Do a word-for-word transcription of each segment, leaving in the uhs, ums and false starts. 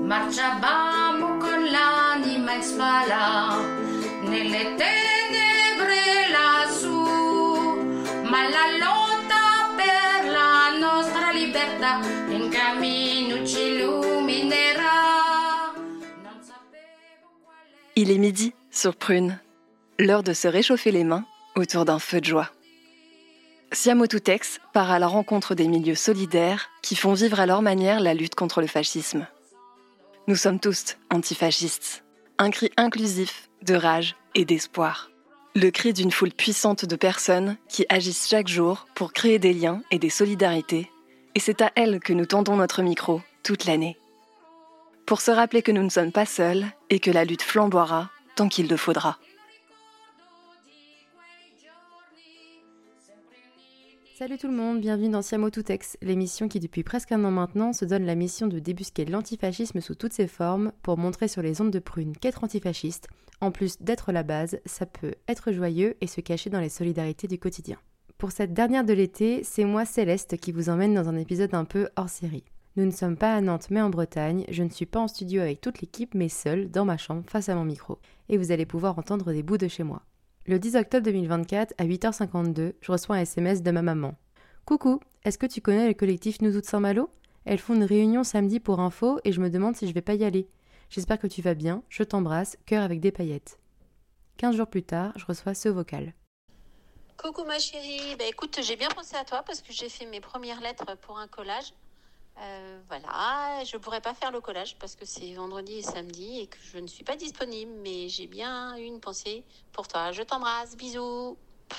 Marciavamo con l'anima in spalla nelle tenebre lassù, ma la lotta per la nostra libertà in cammino ci illuminerà. Non sapevo qual è... Il est midi sur Prune, l'heure de se réchauffer les mains autour d'un feu de joie. Siamo Tutex part à la rencontre des milieux solidaires qui font vivre à leur manière la lutte contre le fascisme. Nous sommes tous antifascistes. Un cri inclusif de rage et d'espoir. Le cri d'une foule puissante de personnes qui agissent chaque jour pour créer des liens et des solidarités. Et c'est à elles que nous tendons notre micro toute l'année. Pour se rappeler que nous ne sommes pas seuls et que la lutte flamboiera tant qu'il le faudra. Salut tout le monde, bienvenue dans Siamo Tutex, l'émission qui depuis presque un an maintenant se donne la mission de débusquer l'antifascisme sous toutes ses formes pour montrer sur les ondes de Prune qu'être antifasciste, en plus d'être la base, ça peut être joyeux et se cacher dans les solidarités du quotidien. Pour cette dernière de l'été, c'est moi Céleste qui vous emmène dans un épisode un peu hors série. Nous ne sommes pas à Nantes mais en Bretagne, je ne suis pas en studio avec toute l'équipe mais seule, dans ma chambre, face à mon micro. Et vous allez pouvoir entendre des bouts de chez moi. Le dix octobre deux mille vingt-quatre, à huit heures cinquante-deux, je reçois un S M S de ma maman. « Coucou, est-ce que tu connais le collectif Nous Toutes Saint-Malo ? Elles font une réunion samedi pour info et je me demande si je vais pas y aller. J'espère que tu vas bien, je t'embrasse, cœur avec des paillettes. » Quinze jours plus tard, je reçois ce vocal. Coucou ma chérie, bah écoute, j'ai bien pensé à toi parce que j'ai fait mes premières lettres pour un collage. Euh, voilà, je pourrais pas faire le collage parce que c'est vendredi et samedi et que je ne suis pas disponible, mais j'ai bien eu une pensée pour toi. Je t'embrasse, bisous.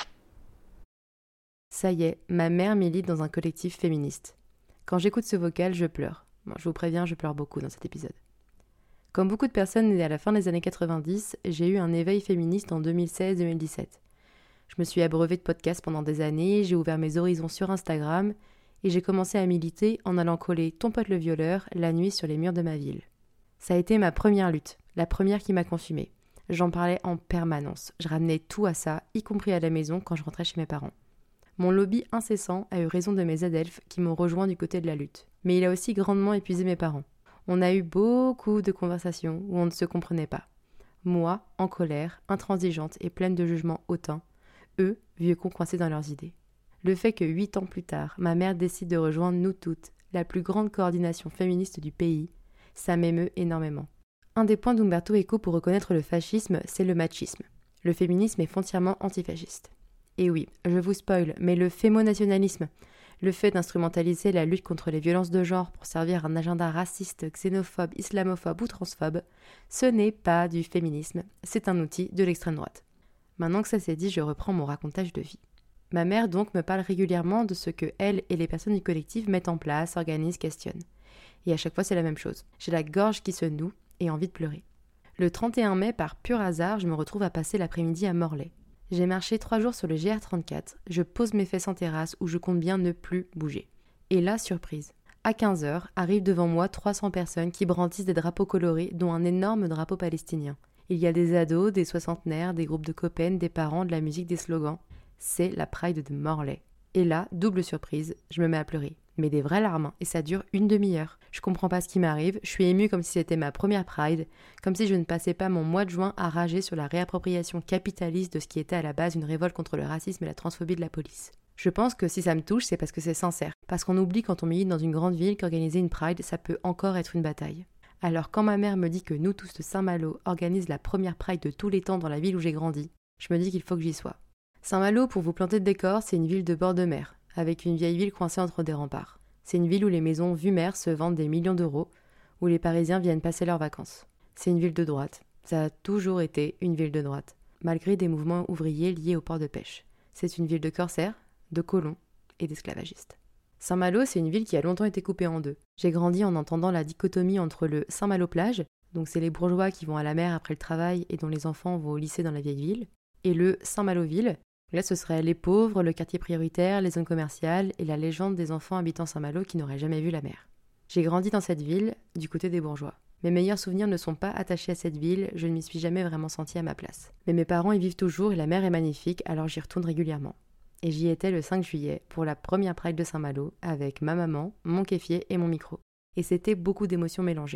Ça y est, ma mère milite dans un collectif féministe. Quand j'écoute ce vocal, je pleure. Bon, je vous préviens, je pleure beaucoup dans cet épisode. Comme beaucoup de personnes nées à la fin des années quatre-vingt-dix, j'ai eu un éveil féministe en deux mille seize deux mille dix-sept. Je me suis abreuvée de podcasts pendant des années, j'ai ouvert mes horizons sur Instagram et j'ai commencé à militer en allant coller « Ton pote le violeur » la nuit sur les murs de ma ville. Ça a été ma première lutte, la première qui m'a consumée. J'en parlais en permanence, je ramenais tout à ça, y compris à la maison quand je rentrais chez mes parents. Mon lobby incessant a eu raison de mes adelphes qui m'ont rejoint du côté de la lutte. Mais il a aussi grandement épuisé mes parents. On a eu beaucoup de conversations où on ne se comprenait pas. Moi, en colère, intransigeante et pleine de jugements hautains. Eux, vieux cons coincés dans leurs idées. Le fait que huit ans plus tard, ma mère décide de rejoindre Nous Toutes, la plus grande coordination féministe du pays, ça m'émeut énormément. Un des points d'Umberto Eco pour reconnaître le fascisme, c'est le machisme. Le féminisme est foncièrement antifasciste. Et oui, je vous spoil, mais le fémonationalisme, le fait d'instrumentaliser la lutte contre les violences de genre pour servir un agenda raciste, xénophobe, islamophobe ou transphobe, ce n'est pas du féminisme, c'est un outil de l'extrême droite. Maintenant que ça c'est dit, je reprends mon racontage de vie. Ma mère donc me parle régulièrement de ce que elle et les personnes du collectif mettent en place, organisent, questionnent. Et à chaque fois c'est la même chose. J'ai la gorge qui se noue et envie de pleurer. Le trente et un mai, par pur hasard, je me retrouve à passer l'après-midi à Morlaix. J'ai marché trois jours sur le G R trente-quatre, je pose mes fesses en terrasse où je compte bien ne plus bouger. Et là, surprise. À quinze heures, arrivent devant moi trois cents personnes qui brandissent des drapeaux colorés, dont un énorme drapeau palestinien. Il y a des ados, des soixantenaires, des groupes de copains, des parents, de la musique, des slogans. C'est la Pride de Morlaix. Et là, double surprise, je me mets à pleurer. Mais des vraies larmes, et ça dure une demi-heure. Je comprends pas ce qui m'arrive, je suis émue comme si c'était ma première Pride, comme si je ne passais pas mon mois de juin à rager sur la réappropriation capitaliste de ce qui était à la base une révolte contre le racisme et la transphobie de la police. Je pense que si ça me touche, c'est parce que c'est sincère, parce qu'on oublie quand on milite dans une grande ville qu'organiser une Pride, ça peut encore être une bataille. Alors quand ma mère me dit que Nous Tous de Saint-Malo organisent la première Pride de tous les temps dans la ville où j'ai grandi, je me dis qu'il faut que j'y sois. Saint-Malo, pour vous planter de décor, c'est une ville de bord de mer, avec une vieille ville coincée entre des remparts. C'est une ville où les maisons vue mer se vendent des millions d'euros, où les Parisiens viennent passer leurs vacances. C'est une ville de droite. Ça a toujours été une ville de droite, malgré des mouvements ouvriers liés au port de pêche. C'est une ville de corsaires, de colons et d'esclavagistes. Saint-Malo, c'est une ville qui a longtemps été coupée en deux. J'ai grandi en entendant la dichotomie entre le Saint-Malo-Plage, donc c'est les bourgeois qui vont à la mer après le travail et dont les enfants vont au lycée dans la vieille ville, et le Saint-Malo-Ville. Là, ce serait les pauvres, le quartier prioritaire, les zones commerciales et la légende des enfants habitant Saint-Malo qui n'auraient jamais vu la mer. J'ai grandi dans cette ville, du côté des bourgeois. Mes meilleurs souvenirs ne sont pas attachés à cette ville, je ne m'y suis jamais vraiment sentie à ma place. Mais mes parents y vivent toujours et la mer est magnifique, alors j'y retourne régulièrement. Et j'y étais le cinq juillet pour la première Pride de Saint-Malo avec ma maman, mon kéfier et mon micro. Et c'était beaucoup d'émotions mélangées.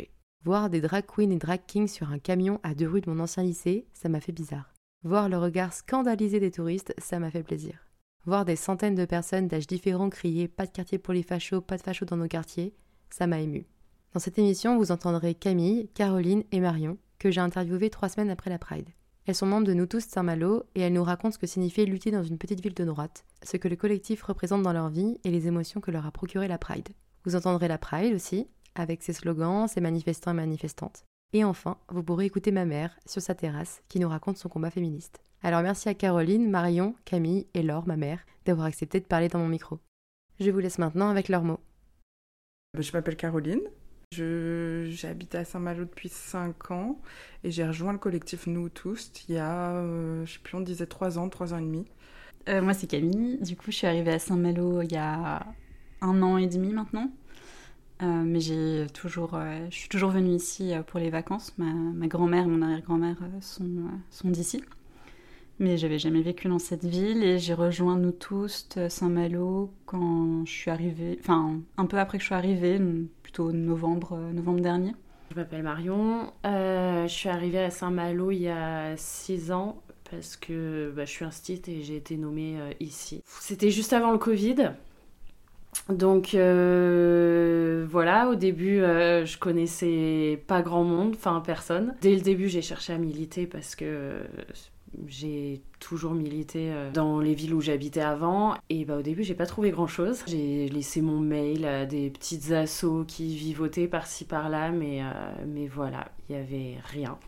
Voir des drag queens et drag kings sur un camion à deux rues de mon ancien lycée, ça m'a fait bizarre. Voir le regard scandalisé des touristes, ça m'a fait plaisir. Voir des centaines de personnes d'âges différents crier « pas de quartier pour les fachos, pas de fachos dans nos quartiers », ça m'a ému. Dans cette émission, vous entendrez Camille, Caroline et Marion, que j'ai interviewées trois semaines après la Pride. Elles sont membres de Nous Tous Saint-Malo et elles nous racontent ce que signifiait lutter dans une petite ville de droite, ce que le collectif représente dans leur vie et les émotions que leur a procuré la Pride. Vous entendrez la Pride aussi, avec ses slogans, ses manifestants et manifestantes. Et enfin, vous pourrez écouter ma mère, sur sa terrasse, qui nous raconte son combat féministe. Alors merci à Caroline, Marion, Camille et Laure, ma mère, d'avoir accepté de parler dans mon micro. Je vous laisse maintenant avec leurs mots. Je m'appelle Caroline. Je, j'habite à Saint-Malo depuis cinq ans et j'ai rejoint le collectif Nous Tous il y a, euh, je sais plus, on disait trois ans, trois ans et demi. Euh, moi c'est Camille, du coup je suis arrivée à Saint-Malo il y a un an et demi maintenant. Euh, mais j'ai toujours, euh, je suis toujours venue ici pour les vacances. Ma, ma grand-mère et mon arrière-grand-mère sont, euh, sont d'ici. Mais j'avais jamais vécu dans cette ville et j'ai rejoint Nous Tous Saint-Malo quand je suis arrivée, enfin un peu après que je suis arrivée, plutôt novembre, novembre dernier. Je m'appelle Marion, euh, je suis arrivée à Saint-Malo il y a six ans parce que bah, je suis instite et j'ai été nommée euh, ici. C'était juste avant le Covid. Donc euh, voilà, au début euh, je connaissais pas grand monde, enfin personne. Dès le début j'ai cherché à militer parce que euh, j'ai toujours milité euh, dans les villes où j'habitais avant et bah, au début j'ai pas trouvé grand chose. J'ai laissé mon mail à des petites assos qui vivotaient par-ci par-là mais, euh, mais voilà, il y avait rien.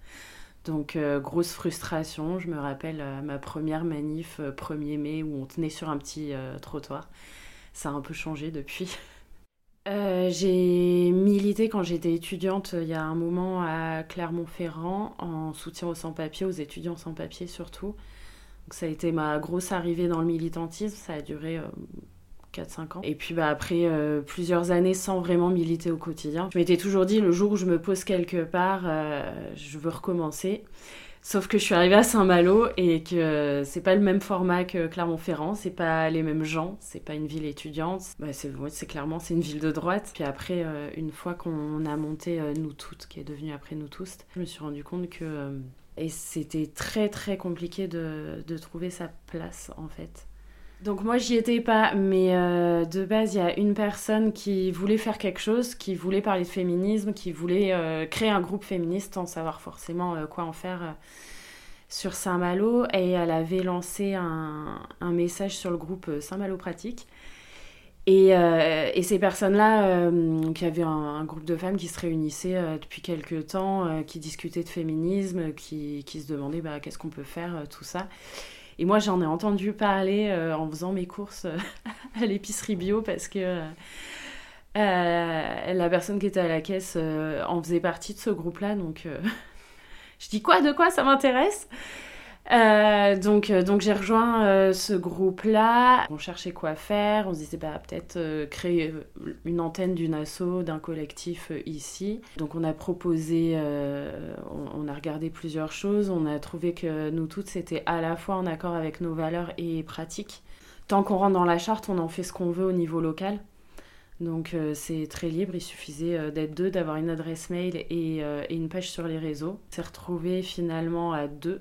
Donc euh, grosse frustration, je me rappelle euh, ma première manif euh, premier mai où on tenait sur un petit euh, trottoir. Ça a un peu changé depuis. Euh, j'ai milité quand j'étais étudiante il y a un moment à Clermont-Ferrand en soutien aux sans-papiers, aux étudiants sans-papiers surtout. Donc ça a été ma grosse arrivée dans le militantisme, ça a duré euh, quatre cinq ans. Et puis bah, après euh, plusieurs années sans vraiment militer au quotidien, je m'étais toujours dit le jour où je me pose quelque part, euh, je veux recommencer. Sauf que je suis arrivée à Saint-Malo et que c'est pas le même format que Clermont-Ferrand, c'est pas les mêmes gens, c'est pas une ville étudiante. Bah c'est, ouais, c'est clairement c'est une ville de droite. Puis après, euh, une fois qu'on a monté euh, Nous Toutes, qui est devenu après Nous Tous, je me suis rendu compte que euh, et c'était très très compliqué de, de trouver sa place en fait. Donc moi j'y étais pas, mais euh, de base il y a une personne qui voulait faire quelque chose, qui voulait parler de féminisme, qui voulait euh, créer un groupe féministe sans savoir forcément euh, quoi en faire euh, sur Saint-Malo, et elle avait lancé un, un message sur le groupe Saint-Malo Pratique. Et, euh, et ces personnes-là, euh, qui avaient un, un groupe de femmes qui se réunissaient euh, depuis quelques temps, euh, qui discutaient de féminisme, qui, qui se demandaient bah, qu'est-ce qu'on peut faire, euh, tout ça. Et moi, j'en ai entendu parler euh, en faisant mes courses euh, à l'épicerie bio parce que euh, euh, la personne qui était à la caisse euh, en faisait partie de ce groupe-là. Donc, euh, je dis quoi, de quoi, ça m'intéresse euh, donc, euh, donc, j'ai rejoint euh, ce groupe-là. On cherchait quoi faire. On se disait bah, peut-être euh, créer une antenne d'une asso, d'un collectif euh, ici. Donc, on a proposé, euh, on, on a regardé plusieurs choses. On a trouvé que Nous Toutes, c'était à la fois en accord avec nos valeurs et pratiques. Tant qu'on rentre dans la charte, on en fait ce qu'on veut au niveau local. Donc, euh, c'est très libre. Il suffisait euh, d'être deux, d'avoir une adresse mail et, euh, et une page sur les réseaux. On s'est retrouvés finalement à deux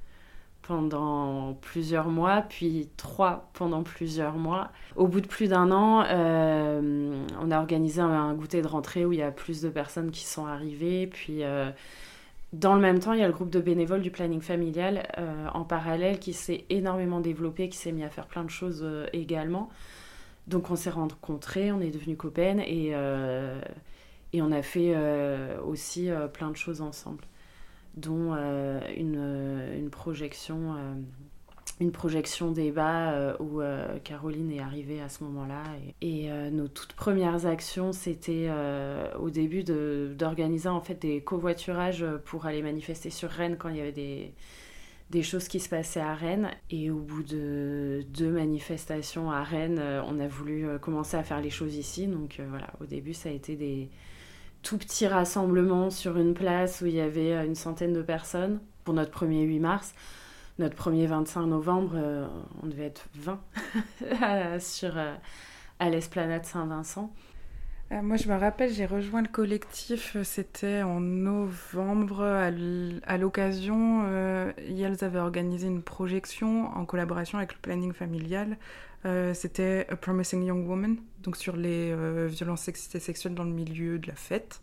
pendant plusieurs mois, puis trois pendant plusieurs mois. Au bout de plus d'un an, euh, on a organisé un, un goûter de rentrée où il y a plus de personnes qui sont arrivées. Puis, euh, dans le même temps, il y a le groupe de bénévoles du planning familial euh, en parallèle qui s'est énormément développé, qui s'est mis à faire plein de choses euh, également. Donc, on s'est rencontrés, on est devenus copaines et, euh, et on a fait euh, aussi euh, plein de choses ensemble, dont euh, une, une projection, euh, une projection débat euh, où euh, Caroline est arrivée à ce moment-là. Et, et euh, nos toutes premières actions, c'était euh, au début de, d'organiser en fait des covoiturages pour aller manifester sur Rennes quand il y avait des, des choses qui se passaient à Rennes. Et au bout de deux manifestations à Rennes, on a voulu commencer à faire les choses ici. Donc euh, voilà, au début, ça a été des tout petits rassemblements sur une place où il y avait une centaine de personnes pour notre premier huit mars. Notre premier vingt-cinq novembre, euh, on devait être vingt sur, euh, à l'esplanade Saint-Vincent. Euh, moi, je me rappelle, j'ai rejoint le collectif, c'était en novembre, à l- à l'occasion, euh, Yelz avait organisé une projection en collaboration avec le planning familial. Euh, c'était A Promising Young Woman, donc sur les euh, violences sexistes et sexuelles dans le milieu de la fête.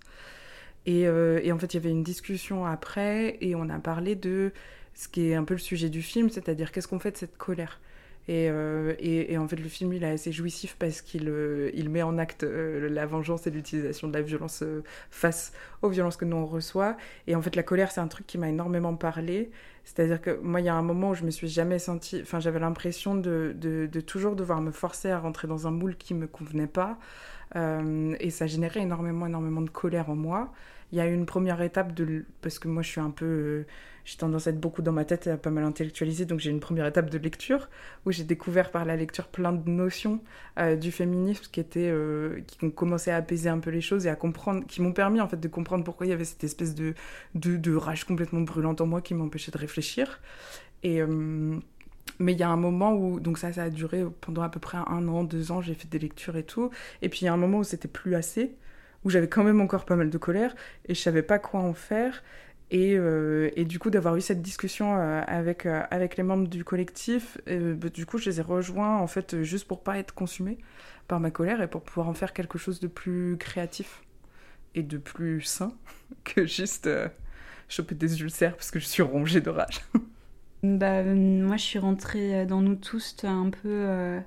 Et, euh, et en fait, il y avait une discussion après, et on a parlé de ce qui est un peu le sujet du film, c'est-à-dire qu'est-ce qu'on fait de cette colère. Et, euh, et, et en fait, le film, il est assez jouissif parce qu'il euh, il met en acte euh, la vengeance et l'utilisation de la violence euh, face aux violences que nous, on reçoit. Et en fait, la colère, c'est un truc qui m'a énormément parlé. C'est-à-dire que moi, il y a un moment où je me suis jamais sentie... Enfin, j'avais l'impression de, de, de toujours devoir me forcer à rentrer dans un moule qui me convenait pas. Euh, et ça générait énormément, énormément de colère en moi. Il y a eu une première étape, de, parce que moi, je suis un peu... Euh, j'ai tendance à être beaucoup dans ma tête et à pas mal intellectualiser, donc j'ai une première étape de lecture où j'ai découvert par la lecture plein de notions euh, du féminisme qui étaient, euh, qui ont commencé à apaiser un peu les choses et à comprendre, qui m'ont permis en fait de comprendre pourquoi il y avait cette espèce de, de, de rage complètement brûlante en moi qui m'empêchait de réfléchir. Et... Euh, mais il y a un moment où, donc ça, ça a duré pendant à peu près un an, deux ans, j'ai fait des lectures et tout, et puis il y a un moment où c'était plus assez, où j'avais quand même encore pas mal de colère, et je savais pas quoi en faire, et, euh, et du coup d'avoir eu cette discussion euh, avec, euh, avec les membres du collectif, euh, bah, du coup je les ai rejoints en fait juste pour pas être consumée par ma colère, et pour pouvoir en faire quelque chose de plus créatif, et de plus sain, que juste euh, choper des ulcères parce que je suis rongée de rage. Bah, moi, je suis rentrée dans Nous tous un peu euh,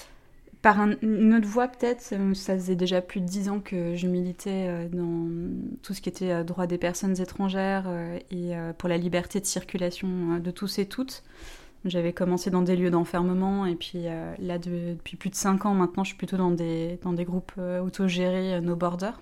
par un, une autre voie, peut-être. Ça faisait déjà plus de dix ans que je militais dans tout ce qui était droit des personnes étrangères et pour la liberté de circulation de tous et toutes. J'avais commencé dans des lieux d'enfermement et puis euh, là, de, depuis plus de cinq ans maintenant, je suis plutôt dans des, dans des groupes autogérés, No Border.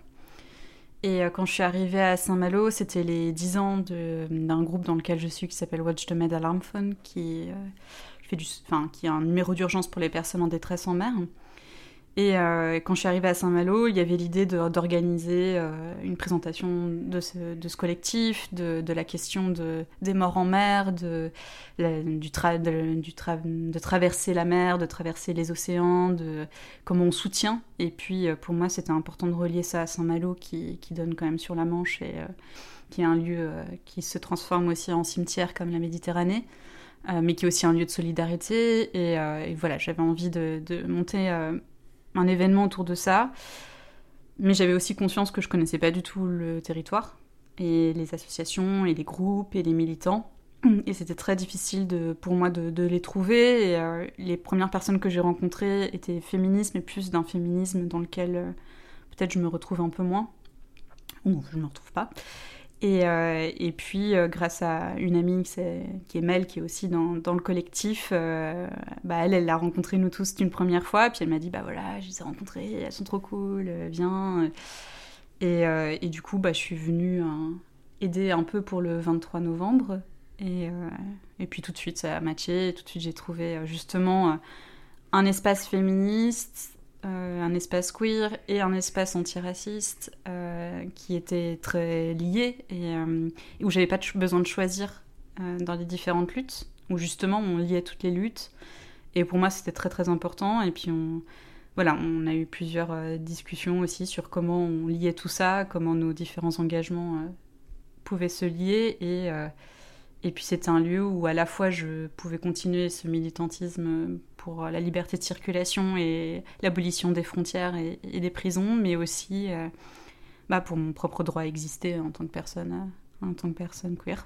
Et quand je suis arrivée à Saint-Malo, c'était les dix ans de, d'un groupe dans lequel je suis qui s'appelle Watch the Med Alarm Phone, qui, euh, fait du, enfin, qui est un numéro d'urgence pour les personnes en détresse en mer. Et euh, quand je suis arrivée à Saint-Malo, il y avait l'idée de, d'organiser euh, une présentation de ce, de ce collectif, de, de la question de, des morts en mer, de, la, du, tra, de, du tra, de traverser la mer, de traverser les océans, de comment on soutient. Et puis pour moi, c'était important de relier ça à Saint-Malo qui, qui donne quand même sur la Manche et euh, qui est un lieu euh, qui se transforme aussi en cimetière comme la Méditerranée. Euh, mais qui est aussi un lieu de solidarité. Et, euh, et voilà, j'avais envie de, de monter euh, un événement autour de ça. Mais j'avais aussi conscience que je connaissais pas du tout le territoire, et les associations, et les groupes, et les militants. Et c'était très difficile de, pour moi de, de les trouver. Et euh, les premières personnes que j'ai rencontrées étaient féministes, mais plus d'un féminisme dans lequel euh, peut-être je me retrouve un peu moins. Ou je ne me retrouve pas. Et, euh, et puis, euh, grâce à une amie qui est, qui est Mel, qui est aussi dans, dans le collectif, euh, bah elle, elle l'a rencontré Nous tous une première fois, puis elle m'a dit, bah voilà, je les ai rencontrées, elles sont trop cool, viens. Et, euh, et du coup, bah, je suis venue hein, aider un peu pour le vingt-trois novembre, et, euh, et puis tout de suite, ça a matché, et tout de suite, j'ai trouvé justement un espace féministe, Euh, un espace queer et un espace antiraciste euh, qui étaient très liés et euh, où j'avais pas de ch- besoin de choisir euh, dans les différentes luttes, où justement on liait toutes les luttes, et pour moi c'était très très important. Et puis on, voilà, on a eu plusieurs euh, discussions aussi sur comment on liait tout ça, comment nos différents engagements euh, pouvaient se lier, et euh, Et puis c'était un lieu où à la fois je pouvais continuer ce militantisme pour la liberté de circulation et l'abolition des frontières et, et des prisons, mais aussi euh, bah pour mon propre droit à exister en tant que personne, euh, en tant que personne queer.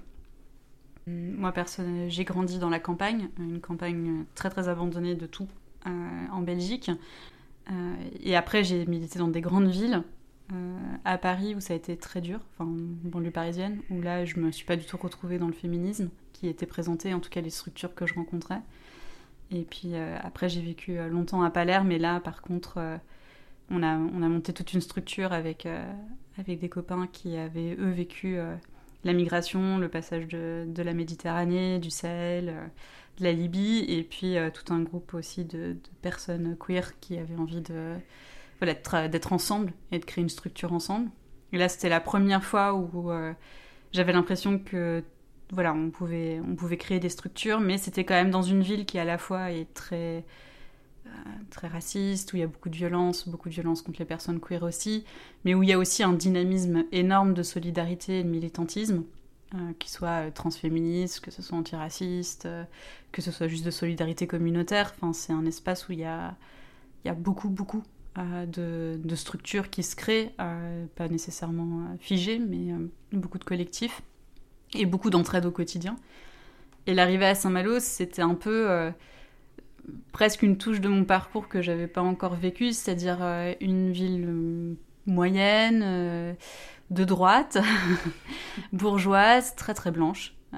Moi, personne, j'ai grandi dans la campagne, une campagne très très abandonnée de tout euh, en Belgique. Euh, et après j'ai milité dans des grandes villes. Euh, à Paris où ça a été très dur, enfin banlieue parisienne, où là je me suis pas du tout retrouvée dans le féminisme qui était présenté, en tout cas les structures que je rencontrais. Et puis euh, après j'ai vécu longtemps à Palerme, mais là par contre euh, on, a, on a monté toute une structure avec, euh, avec des copains qui avaient eux vécu euh, la migration, le passage de, de la Méditerranée, du Sahel, euh, de la Libye, et puis euh, tout un groupe aussi de, de personnes queer qui avaient envie de Voilà, d'être, d'être ensemble et de créer une structure ensemble. Et là, c'était la première fois où euh, j'avais l'impression que voilà, on pouvait, on pouvait créer des structures, mais c'était quand même dans une ville qui à la fois est très euh, très raciste, où il y a beaucoup de violence, beaucoup de violence contre les personnes queer aussi, mais où il y a aussi un dynamisme énorme de solidarité et de militantisme, euh, qui soit transféministe, que ce soit antiraciste, euh, que ce soit juste de solidarité communautaire. Enfin, c'est un espace où il y a, il y a beaucoup, beaucoup euh, de, de structures qui se créent, euh, pas nécessairement euh, figées, mais euh, beaucoup de collectifs, et beaucoup d'entraide au quotidien. Et l'arrivée à Saint-Malo, c'était un peu euh, presque une touche de mon parcours que j'avais pas encore vécu, c'est-à-dire euh, une ville euh, moyenne, euh, de droite, bourgeoise, très très blanche, euh,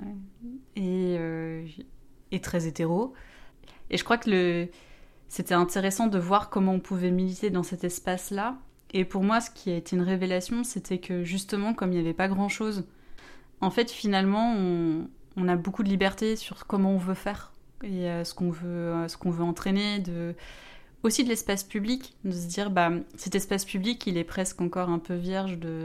et, euh, et très hétéro. Et je crois que le, c'était intéressant de voir comment on pouvait militer dans cet espace-là. Et pour moi, ce qui a été une révélation, c'était que justement, comme il n'y avait pas grand-chose, en fait, finalement, on, on a beaucoup de liberté sur comment on veut faire et euh, ce qu'on veut, euh, ce qu'on veut entraîner, de, aussi de l'espace public, de se dire, bah, cet espace public, il est presque encore un peu vierge de,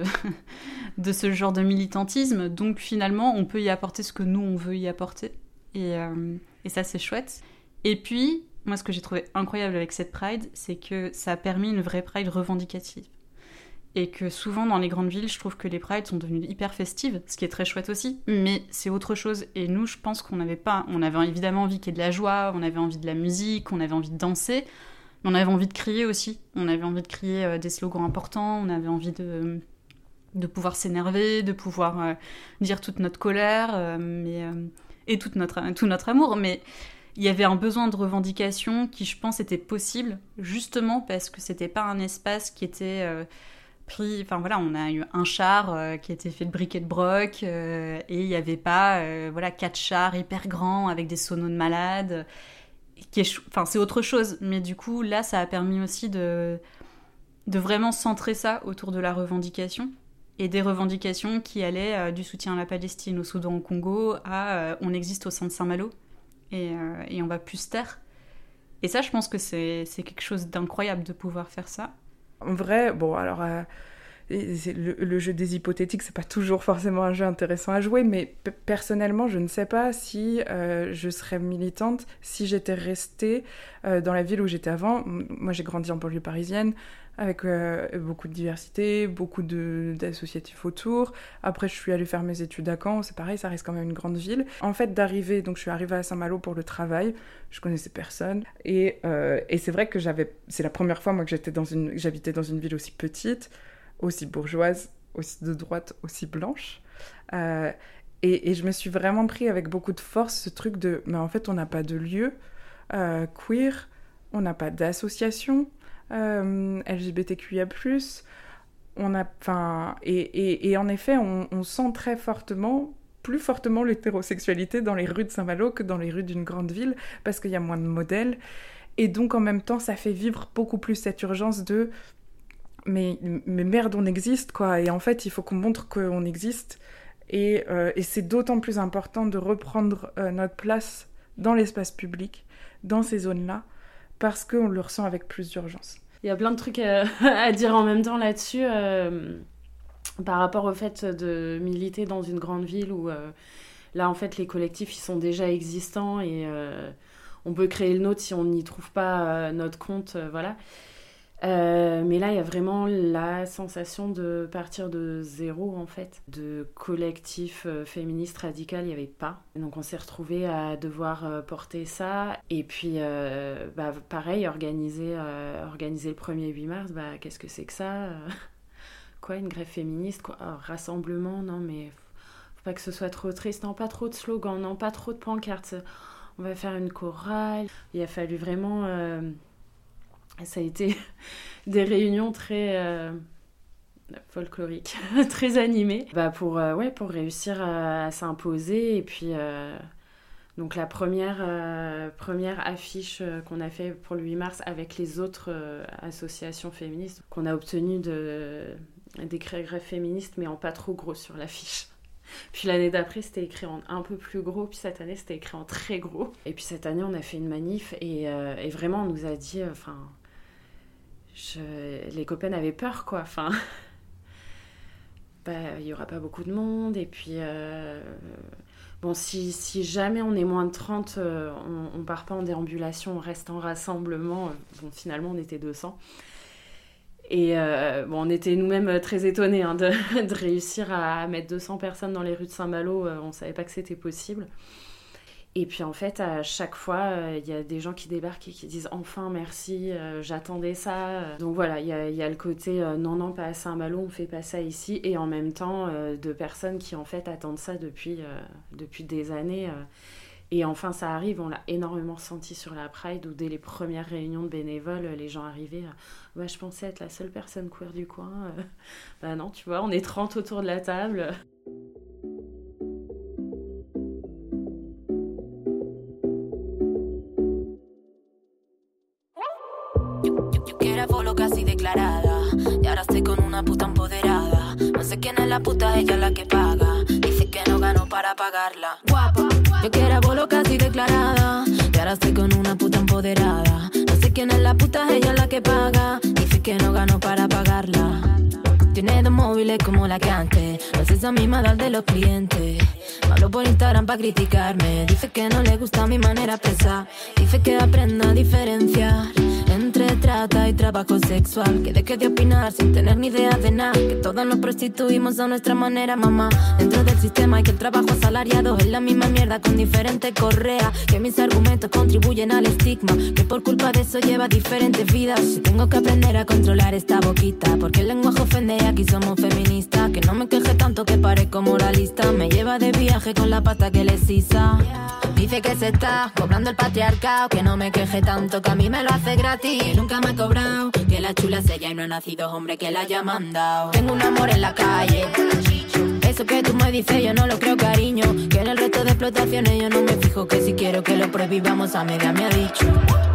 de ce genre de militantisme, donc finalement, on peut y apporter ce que nous, on veut y apporter. Et, euh, et ça, c'est chouette. Et puis, moi, ce que j'ai trouvé incroyable avec cette Pride, c'est que ça a permis une vraie Pride revendicative. Et que souvent, dans les grandes villes, je trouve que les Prides sont devenues hyper festives, ce qui est très chouette aussi, mais c'est autre chose. Et nous, je pense qu'on n'avait pas... On avait évidemment envie qu'il y ait de la joie, on avait envie de la musique, on avait envie de danser, mais on avait envie de crier aussi. On avait envie de crier des slogans importants, on avait envie de, de pouvoir s'énerver, de pouvoir euh, dire toute notre colère, euh, mais, euh, et toute notre, tout notre amour, mais... Il y avait un besoin de revendication qui, je pense, était possible, justement parce que c'était pas un espace qui était euh, pris... Enfin voilà, on a eu un char euh, qui était fait de briques et de broc, euh, et il y avait pas euh, voilà, quatre chars hyper grands avec des sonos de malades. Qui est, enfin, c'est autre chose, mais du coup, là, ça a permis aussi de, de vraiment centrer ça autour de la revendication. Et des revendications qui allaient euh, du soutien à la Palestine, au Soudan, au Congo, à euh, on existe au sein de Saint-Malo. Et, euh, et on va plus se taire. Et ça, je pense que c'est, c'est quelque chose d'incroyable de pouvoir faire ça. En vrai, bon, alors, euh, c'est le, le jeu des hypothétiques, c'est pas toujours forcément un jeu intéressant à jouer, mais p- personnellement, je ne sais pas si euh, je serais militante si j'étais restée euh, dans la ville où j'étais avant. Moi, j'ai grandi en banlieue parisienne, avec euh, beaucoup de diversité, beaucoup de, d'associatifs autour. Après, je suis allée faire mes études à Caen, c'est pareil, ça reste quand même une grande ville. En fait, d'arriver, donc je suis arrivée à Saint-Malo pour le travail, je connaissais personne, et, euh, et c'est vrai que j'avais, c'est la première fois moi que j'étais dans une, j'habitais dans une ville aussi petite, aussi bourgeoise, aussi de droite, aussi blanche. Euh, et, et je me suis vraiment pris avec beaucoup de force ce truc de, mais en fait, on n'a pas de lieu euh, queer, on n'a pas d'association. Euh, L G B T Q I A plus, on a, enfin, et, et, et en effet, on, on sent très fortement, plus fortement l'hétérosexualité dans les rues de Saint-Malo que dans les rues d'une grande ville, parce qu'il y a moins de modèles, et donc en même temps, ça fait vivre beaucoup plus cette urgence de, mais, mais merde, on existe, quoi, et en fait, il faut qu'on montre qu'on existe, et, euh, et c'est d'autant plus important de reprendre euh, notre place dans l'espace public, dans ces zones-là, parce qu'on le ressent avec plus d'urgence. Il y a plein de trucs à, à dire en même temps là-dessus, euh, par rapport au fait de militer dans une grande ville où, euh, là, en fait, les collectifs, ils sont déjà existants et euh, on peut créer le nôtre si on n'y trouve pas euh, notre compte, euh, voilà. Euh, mais là, il y a vraiment la sensation de partir de zéro, en fait. De collectif euh, féministe radical, il n'y avait pas. Donc on s'est retrouvés à devoir euh, porter ça. Et puis, euh, bah, pareil, organiser, euh, organiser le premier huit mars, bah, qu'est-ce que c'est que ça ? Quoi, une grève féministe, quoi ? Alors, rassemblement, non, mais faut pas que ce soit trop triste. Non, pas trop de slogans, non, pas trop de pancartes. On va faire une chorale. Il a fallu vraiment... Euh, Ça a été des réunions très euh, folkloriques, très animées, bah pour, euh, ouais, pour réussir à, à s'imposer. Et puis, euh, donc la première, euh, première affiche qu'on a fait pour le huit mars avec les autres euh, associations féministes, qu'on a obtenu de, d'écrire grève féministe, mais en pas trop gros sur l'affiche. Puis l'année d'après, c'était écrit en un peu plus gros, puis cette année, c'était écrit en très gros. Et puis cette année, on a fait une manif, et, euh, et vraiment, on nous a dit... enfin. Euh, Je... les copains avaient peur, quoi. Enfin, bah, il y aura pas beaucoup de monde, et puis euh... Bon, si, si jamais on est moins de trente, euh, on, on part pas en déambulation, on reste en rassemblement. Bon, finalement, on était deux cents. Et euh, bon, on était nous-mêmes très étonnés hein, de, de réussir à mettre deux cents personnes dans les rues de Saint-Malo. On savait pas que c'était possible. Et puis en fait, à chaque fois, il euh, y a des gens qui débarquent et qui disent « Enfin, merci, euh, j'attendais ça ». Donc voilà, il y a, y a le côté euh, « Non, non, pas à Saint-Malo, on fait pas ça ici ». Et en même temps, euh, de personnes qui en fait attendent ça depuis, euh, depuis des années. Euh, et enfin, ça arrive, on l'a énormément ressenti sur la Pride, où dès les premières réunions de bénévoles, les gens arrivaient euh, « bah, je pensais être la seule personne queer du coin euh, ». Bah non, tu vois, on est trente autour de la table. Era polo casi declarada y ahora estoy con una puta empoderada. No sé quién es la puta, ella es la que paga. Dice que no gano para pagarla. Guapa, yo que era polo casi declarada y ahora estoy con una puta empoderada. No sé quién es la puta, ella es la que paga. Dice que no gano para pagarla. Tiene dos móviles como la que antes. No es esa misma edad de los clientes. Me hablo por Instagram pa' criticarme. Dice que no le gusta mi manera de expresar. Dice que aprenda a diferenciar entre trata y trabajo sexual. Que deje de opinar sin tener ni idea de nada. Que todos nos prostituimos a nuestra manera, mamá. Dentro del sistema y que el trabajo asalariado es la misma mierda con diferente correa. Que mis argumentos contribuyen al estigma. Que por culpa de eso lleva diferentes vidas. Si tengo que aprender a controlar esta boquita. Porque el lenguaje ofende y aquí somos feministas. Que no me queje tanto que parezco moralista. Me lleva de viaje con la pasta que le sisa. Dice que se está cobrando el patriarcado. Que no me queje tanto que a mí me lo hace gratis. Que nunca me ha cobrado. Que la chula es ella y no ha nacido hombre que la haya mandado. Tengo un amor en la calle. Eso que tú me dices yo no lo creo, cariño. Que en el resto de explotaciones yo no me fijo. Que si quiero que lo prohibamos a media me ha dicho.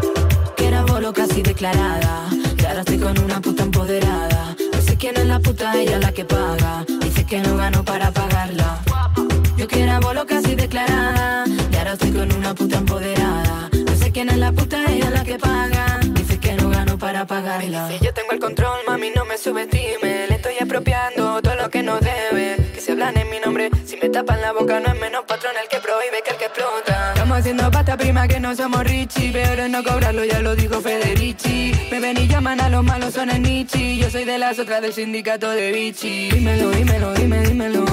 Que era bolo casi declarada. Y ahora estoy con una puta empoderada. No sé quién es la puta, ella es la que paga. Dice que no gano para pagarla. Yo que era bolo casi declarada. Y ahora estoy con una puta empoderada. No sé quién es la puta, ella es la que paga. Dice que no gano para pagarla. Si yo tengo el control, mami, no me subestime. Le estoy apropiando todo lo que no debe. Que se hablan en mi nombre, si me tapan la boca no es menos patrón el que prohíbe que el que explota. Estamos haciendo pasta prima que no somos Richie. Peor es no cobrarlo, ya lo dijo Federici. Me ven y llaman a los malos, son el Nietzsche. Yo soy de las otras del sindicato de Vichy. Dímelo, dímelo, dime, dímelo.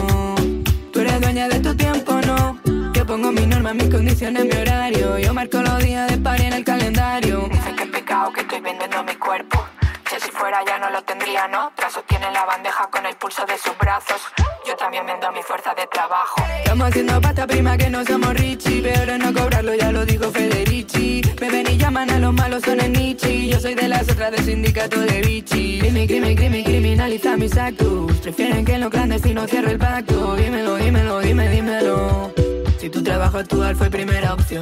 Tú eres dueña de tu tiempo, ¿no? Yo pongo mis normas, mis condiciones, mi horario. Yo marco los días de party en el calendario. Dicen que es pecado que estoy vendiendo mi cuerpo. Que si fuera ya no lo tendría, ¿no? Tras sostiene la bandeja con el pulso de sus brazos. Yo también vendo mi fuerza de trabajo. Estamos haciendo pasta prima que no somos Richie. Peor es no cobrarlo, ya lo dijo Federici. Me ven y llaman a los malos, son el Nietzsche. Yo soy de las otras del sindicato de Vichy. Crimen, crimen, crimen, criminaliza mis actos. Prefieren que en lo clandestino cierre el pacto. Dímelo, dímelo, dime, dímelo. Si tu trabajo actual fue primera opción.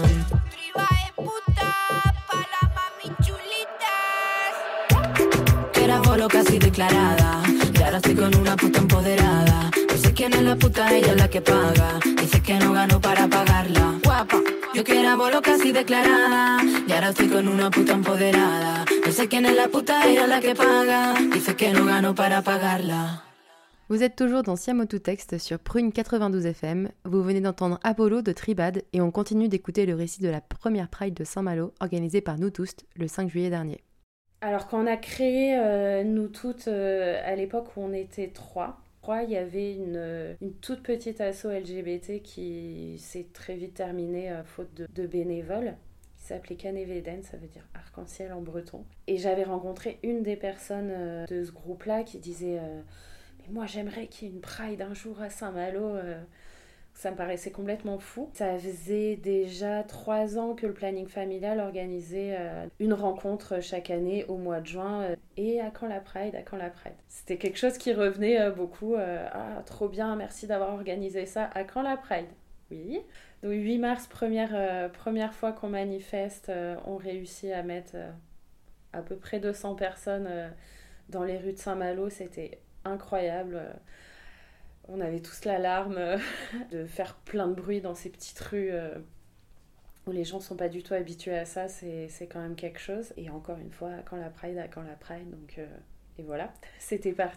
Era bolo casi declarada y ahora estoy con una puta empoderada. No sé quién es la puta, ella es la que paga. Dice que no gano para pagarla. Guapa, yo que era bolo casi declarada y ahora estoy con una puta empoderada. No sé quién es la puta, ella es la que paga. Dice que no gano para pagarla. Vous êtes toujours dans Siam au tout-texte sur Prune quatre-vingt-douze F M. Vous venez d'entendre Apollo de Tribad et on continue d'écouter le récit de la première Pride de Saint-Malo organisée par nous tous le cinq juillet dernier. Alors quand on a créé euh, nous toutes euh, à l'époque où on était trois, trois il y avait une, une toute petite asso L G B T qui s'est très vite terminée euh, faute de, de bénévoles, qui s'appelait Caneveden, ça veut dire arc-en-ciel en breton. Et j'avais rencontré une des personnes euh, de ce groupe-là qui disait euh, « Mais moi j'aimerais qu'il y ait une Pride un jour à Saint-Malo euh. ». Ça me paraissait complètement fou. Ça faisait déjà trois ans que le planning familial organisait euh, une rencontre chaque année au mois de juin. Euh, et à quand la Pride, à quand la Pride. C'était quelque chose qui revenait euh, beaucoup. Euh, ah, trop bien, merci d'avoir organisé ça. À quand la Pride? Oui. Donc huit mars, première, euh, première fois qu'on manifeste, euh, on réussit à mettre euh, à peu près deux cents personnes euh, dans les rues de Saint-Malo. C'était incroyable. On avait tous l'alarme de faire plein de bruit dans ces petites rues où les gens ne sont pas du tout habitués à ça. C'est, c'est quand même quelque chose. Et encore une fois, quand la Pride, quand la Pride. Donc, euh, et voilà, c'était parti.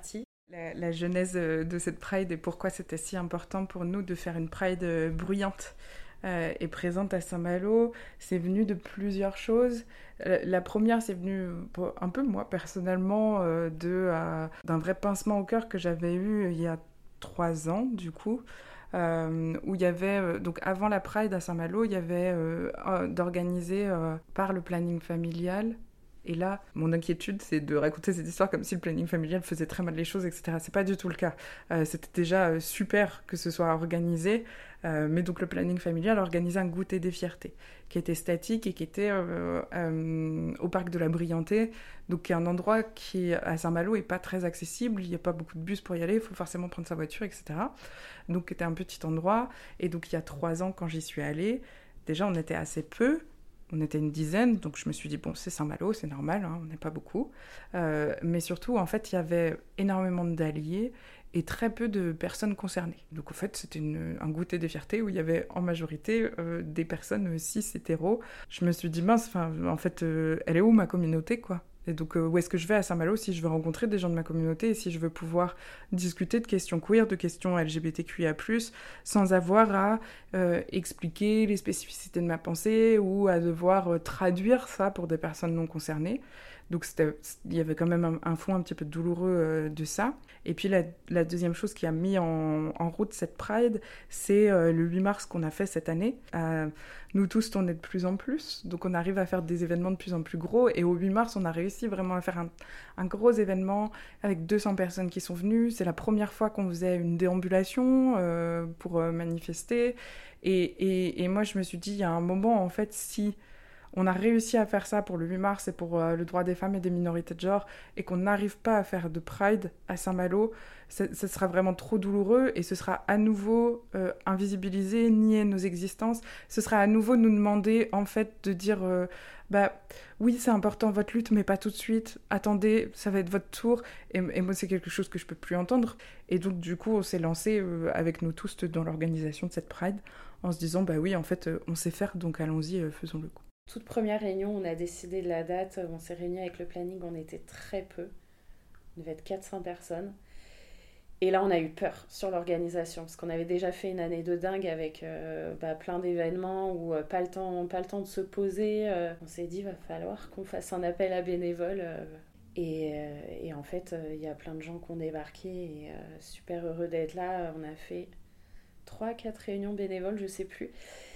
La, la genèse de cette Pride et pourquoi c'était si important pour nous de faire une Pride bruyante euh, et présente à Saint-Malo, c'est venu de plusieurs choses. La, la première, c'est venu un peu moi personnellement euh, de, euh, d'un vrai pincement au cœur que j'avais eu il y a trois ans du coup. Euh, où il y avait, euh, donc avant la Pride à Saint-Malo, il y avait euh, euh, d'organiser euh, par le planning familial. Et là, mon inquiétude, c'est de raconter cette histoire comme si le planning familial faisait très mal les choses, et cetera. C'est pas du tout le cas. Euh, c'était déjà euh, super que ce soit organisé, euh, mais donc le planning familial organisait un goûter des fiertés, qui était statique et qui était euh, euh, au parc de la Briantais, donc qui est un endroit qui, à Saint-Malo, est pas très accessible. Il n'y a pas beaucoup de bus pour y aller, il faut forcément prendre sa voiture, et cetera. Donc c'était un petit endroit. Et donc il y a trois ans, quand j'y suis allée, déjà on était assez peu. On était une dizaine, donc je me suis dit, bon, c'est Saint-Malo, c'est normal, hein, on n'est pas beaucoup. Euh, mais surtout, en fait, il y avait énormément d'alliés et très peu de personnes concernées. Donc, en fait, c'était une, un goûter des fiertés où il y avait en majorité euh, des personnes cis hétéros. Je me suis dit, mince, en fait, euh, elle est où ma communauté, quoi ? Et donc, euh, où est-ce que je vais à Saint-Malo si je veux rencontrer des gens de ma communauté et si je veux pouvoir discuter de questions queer, de questions L G B T Q I A plus, sans avoir à euh, expliquer les spécificités de ma pensée ou à devoir euh, traduire ça pour des personnes non concernées. Donc, c'était, il y avait quand même un, un fond un petit peu douloureux euh, de ça. Et puis, la, la deuxième chose qui a mis en, en route cette Pride, c'est euh, le huit mars qu'on a fait cette année. Euh, nous tous, on est de plus en plus. Donc, on arrive à faire des événements de plus en plus gros. Et au huit mars, on a réussi vraiment à faire un, un gros événement avec deux cents personnes qui sont venues. C'est la première fois qu'on faisait une déambulation euh, pour euh, manifester. Et, et, et moi, je me suis dit, il y a un moment, en fait, si... on a réussi à faire ça pour le huit mars et pour euh, le droit des femmes et des minorités de genre, et qu'on n'arrive pas à faire de Pride à Saint-Malo, ce sera vraiment trop douloureux et ce sera à nouveau euh, invisibiliser, nier nos existences. Ce sera à nouveau nous demander, en fait, de dire euh, bah oui, c'est important votre lutte, mais pas tout de suite. Attendez, ça va être votre tour. Et, et moi, c'est quelque chose que je peux plus entendre. Et donc, du coup, on s'est lancé euh, avec nous tous dans l'organisation de cette Pride en se disant bah oui, en fait, euh, on sait faire, donc allons-y, euh, faisons-le coup. Toute première réunion, on a décidé de la date, on s'est réunis avec le planning, on était très peu, on devait être quatre cents personnes. Et là, on a eu peur sur l'organisation, parce qu'on avait déjà fait une année de dingue avec euh, bah, plein d'événements où euh, pas le temps, pas le temps de se poser. Euh, on s'est dit, il va falloir qu'on fasse un appel à bénévoles. Euh, et, euh, et en fait, il euh, y a plein de gens qui ont débarqué et euh, super heureux d'être là. On a fait trois quatre réunions bénévoles, je sais plus.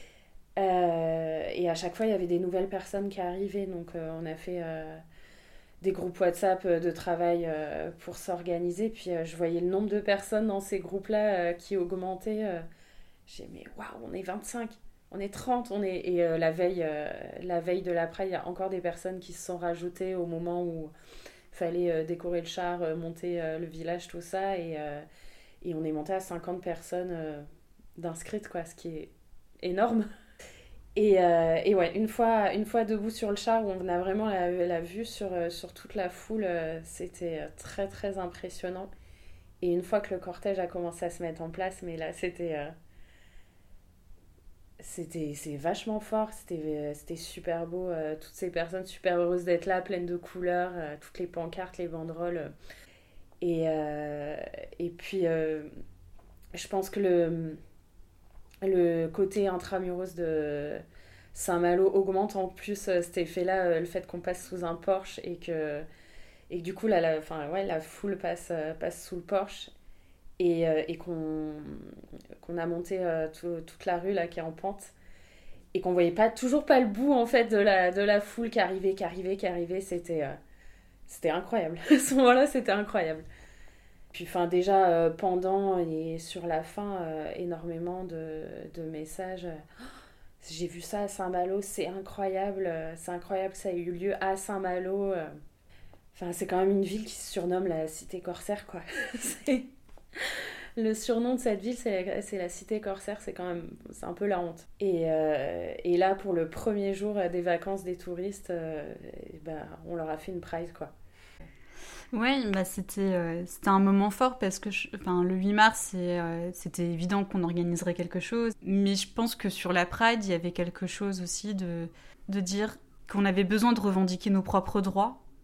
Euh, et à chaque fois il y avait des nouvelles personnes qui arrivaient, donc euh, on a fait euh, des groupes WhatsApp de travail euh, pour s'organiser, puis euh, je voyais le nombre de personnes dans ces groupes là euh, qui augmentait. euh, j'ai dit mais waouh, on est vingt-cinq, on est trente, on est... et euh, la veille euh, la veille de l'après, il y a encore des personnes qui se sont rajoutées au moment où il fallait euh, décorer le char, euh, monter euh, le village, tout ça, et, euh, et on est monté à cinquante personnes euh, d'inscrites, quoi, ce qui est énorme. Et, euh, et ouais, une fois, une fois debout sur le char, où on a vraiment la, la vue sur, sur toute la foule, euh, c'était très très impressionnant. Et une fois que le cortège a commencé à se mettre en place, mais là c'était... Euh, c'était c'est vachement fort, c'était, c'était super beau, euh, toutes ces personnes super heureuses d'être là, pleines de couleurs, euh, toutes les pancartes, les banderoles. Euh, et, euh, et puis, euh, je pense que le... le côté intramuros de Saint-Malo augmente en plus cet effet-là, le fait qu'on passe sous un Porsche et que, et que du coup, là, la, enfin, ouais, la foule passe, passe sous le Porsche et, et qu'on, qu'on a monté tout, toute la rue là, qui est en pente et qu'on voyait pas, toujours pas le bout en fait, de, la, de la foule qui arrivait, qui arrivait, qui arrivait. C'était, c'était incroyable. À ce moment-là, c'était incroyable. Puis enfin, déjà euh, pendant et sur la fin, euh, énormément de, de messages. Oh, j'ai vu ça à Saint-Malo, c'est incroyable, c'est incroyable que ça ait eu lieu à Saint-Malo. Enfin, c'est quand même une ville qui se surnomme la cité corsaire, quoi. C'est... Le surnom de cette ville, c'est la, c'est la cité corsaire, c'est quand même, c'est un peu la honte. Et, euh, et là, pour le premier jour des vacances des touristes, euh, bah, on leur a fait une Pride, quoi. Ouais, bah c'était, euh, c'était un moment fort parce que je, enfin, le huit mars, c'est, euh, c'était évident qu'on organiserait quelque chose. Mais je pense que sur la Pride, il y avait quelque chose aussi de, de dire qu'on avait besoin de revendiquer nos propres droits.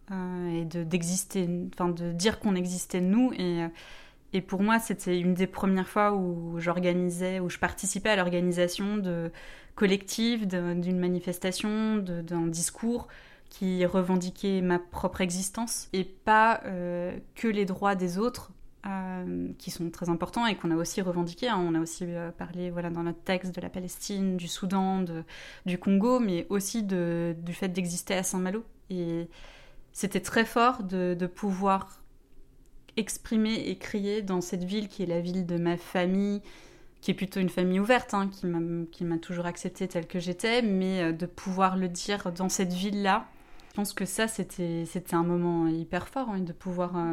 euh, et de, d'exister, enfin de dire qu'on existait nous. Et, et pour moi, c'était une des premières fois où j'organisais, où je participais à l'organisation de collectifs, de, d'une manifestation, de, d'un discours qui revendiquait ma propre existence et pas euh, que les droits des autres. Euh, qui sont très importants et qu'on a aussi revendiqués. Hein. On a aussi euh, parlé voilà, dans notre texte de la Palestine, du Soudan, de, du Congo, mais aussi de, du fait d'exister à Saint-Malo. Et c'était très fort de, de pouvoir exprimer et crier dans cette ville qui est la ville de ma famille, qui est plutôt une famille ouverte, hein, qui, m'a, qui m'a toujours acceptée telle que j'étais, mais euh, de pouvoir le dire dans cette ville-là, je pense que ça, c'était, c'était un moment hyper fort, hein, de pouvoir... Euh,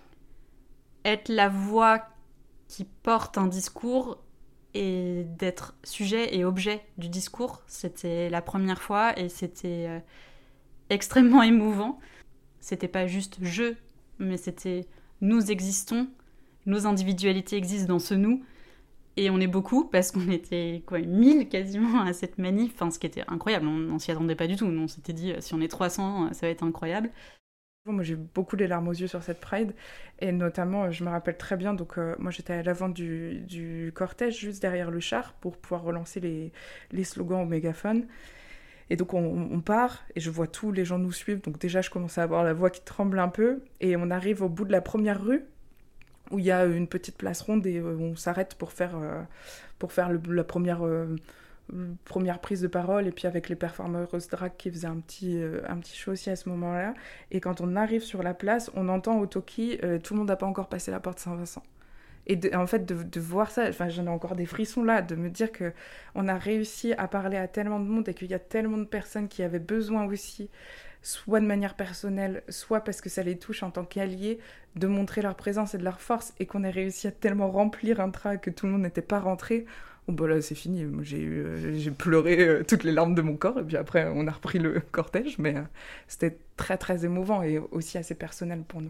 être la voix qui porte un discours et d'être sujet et objet du discours. C'était la première fois et c'était euh, extrêmement émouvant. C'était pas juste je, mais c'était nous existons, nos individualités existent dans ce nous et on est beaucoup parce qu'on était quoi, mille quasiment à cette manif, enfin, ce qui était incroyable, on, on s'y attendait pas du tout. On s'était dit si on est trois cents, ça va être incroyable. Moi, j'ai eu beaucoup les larmes aux yeux sur cette Pride, et notamment, je me rappelle très bien, donc euh, moi j'étais à l'avant du, du cortège, juste derrière le char, pour pouvoir relancer les, les slogans au mégaphone. Et donc on, on part, et je vois tous les gens nous suivre, donc déjà je commence à avoir la voix qui tremble un peu, et on arrive au bout de la première rue, où il y a une petite place ronde, et euh, on s'arrête pour faire, euh, pour faire le, la première... Euh, première prise de parole, et puis avec les performeuses drag qui faisaient un petit, euh, un petit show aussi à ce moment-là. Et quand on arrive sur la place, on entend au Toki euh, « Tout le monde n'a pas encore passé la porte Saint-Vincent ». Et de, en fait, de, de voir ça, enfin, j'en ai encore des frissons là, de me dire qu'on a réussi à parler à tellement de monde et qu'il y a tellement de personnes qui avaient besoin aussi, soit de manière personnelle, soit parce que ça les touche en tant qu'alliés, de montrer leur présence et de leur force, et qu'on ait réussi à tellement remplir un train que tout le monde n'était pas rentré. Bon, bah là, c'est fini. Moi, j'ai, eu, euh, j'ai pleuré euh, toutes les larmes de mon corps, et puis après, on a repris le cortège, mais euh, c'était très, très émouvant et aussi assez personnel pour nous.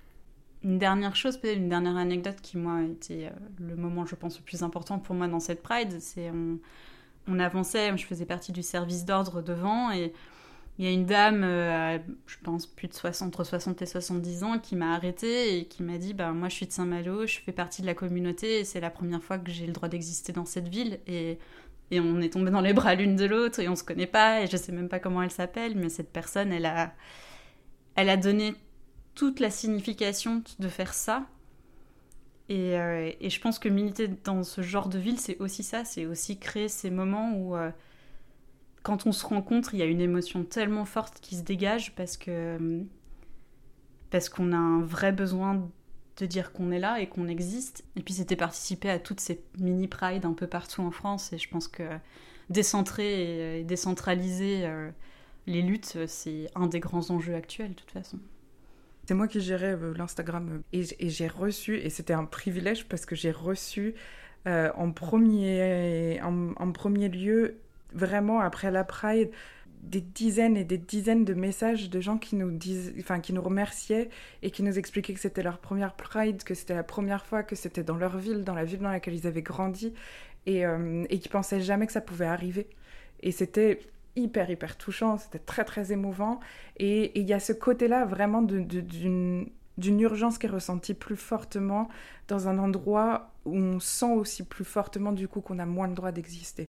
Une dernière chose, peut-être une dernière anecdote qui, moi, a été euh, le moment, je pense, le plus important pour moi dans cette Pride, c'est on, on avançait, je faisais partie du service d'ordre devant, et il y a une dame, euh, je pense, plus de soixante, entre soixante et soixante-dix ans, qui m'a arrêtée et qui m'a dit bah, « Moi, je suis de Saint-Malo, je fais partie de la communauté, et c'est la première fois que j'ai le droit d'exister dans cette ville. » Et, et on est tombés dans les bras l'une de l'autre, et on se connaît pas, et je sais même pas comment elle s'appelle, mais cette personne, elle a, elle a donné toute la signification de faire ça. Et, euh, et je pense que militer dans ce genre de ville, c'est aussi ça, c'est aussi créer ces moments où... Euh, quand on se rencontre, il y a une émotion tellement forte qui se dégage parce que parce qu'on a un vrai besoin de dire qu'on est là et qu'on existe. Et puis c'était participer à toutes ces mini-prides un peu partout en France. Et je pense que décentrer et décentraliser les luttes, c'est un des grands enjeux actuels de toute façon. C'est moi qui gérais l'Instagram et j'ai reçu, et c'était un privilège parce que j'ai reçu euh, en, premier, en, en premier lieu... Vraiment, après la Pride, des dizaines et des dizaines de messages de gens qui nous, disent, enfin, qui nous remerciaient et qui nous expliquaient que c'était leur première Pride, que c'était la première fois, que c'était dans leur ville, dans la ville dans laquelle ils avaient grandi, et, euh, et qui pensaient jamais que ça pouvait arriver. Et c'était hyper, hyper touchant, c'était très, très émouvant. Et il y a ce côté-là vraiment de, de, d'une, d'une urgence qui est ressentie plus fortement dans un endroit où on sent aussi plus fortement du coup qu'on a moins le droit d'exister.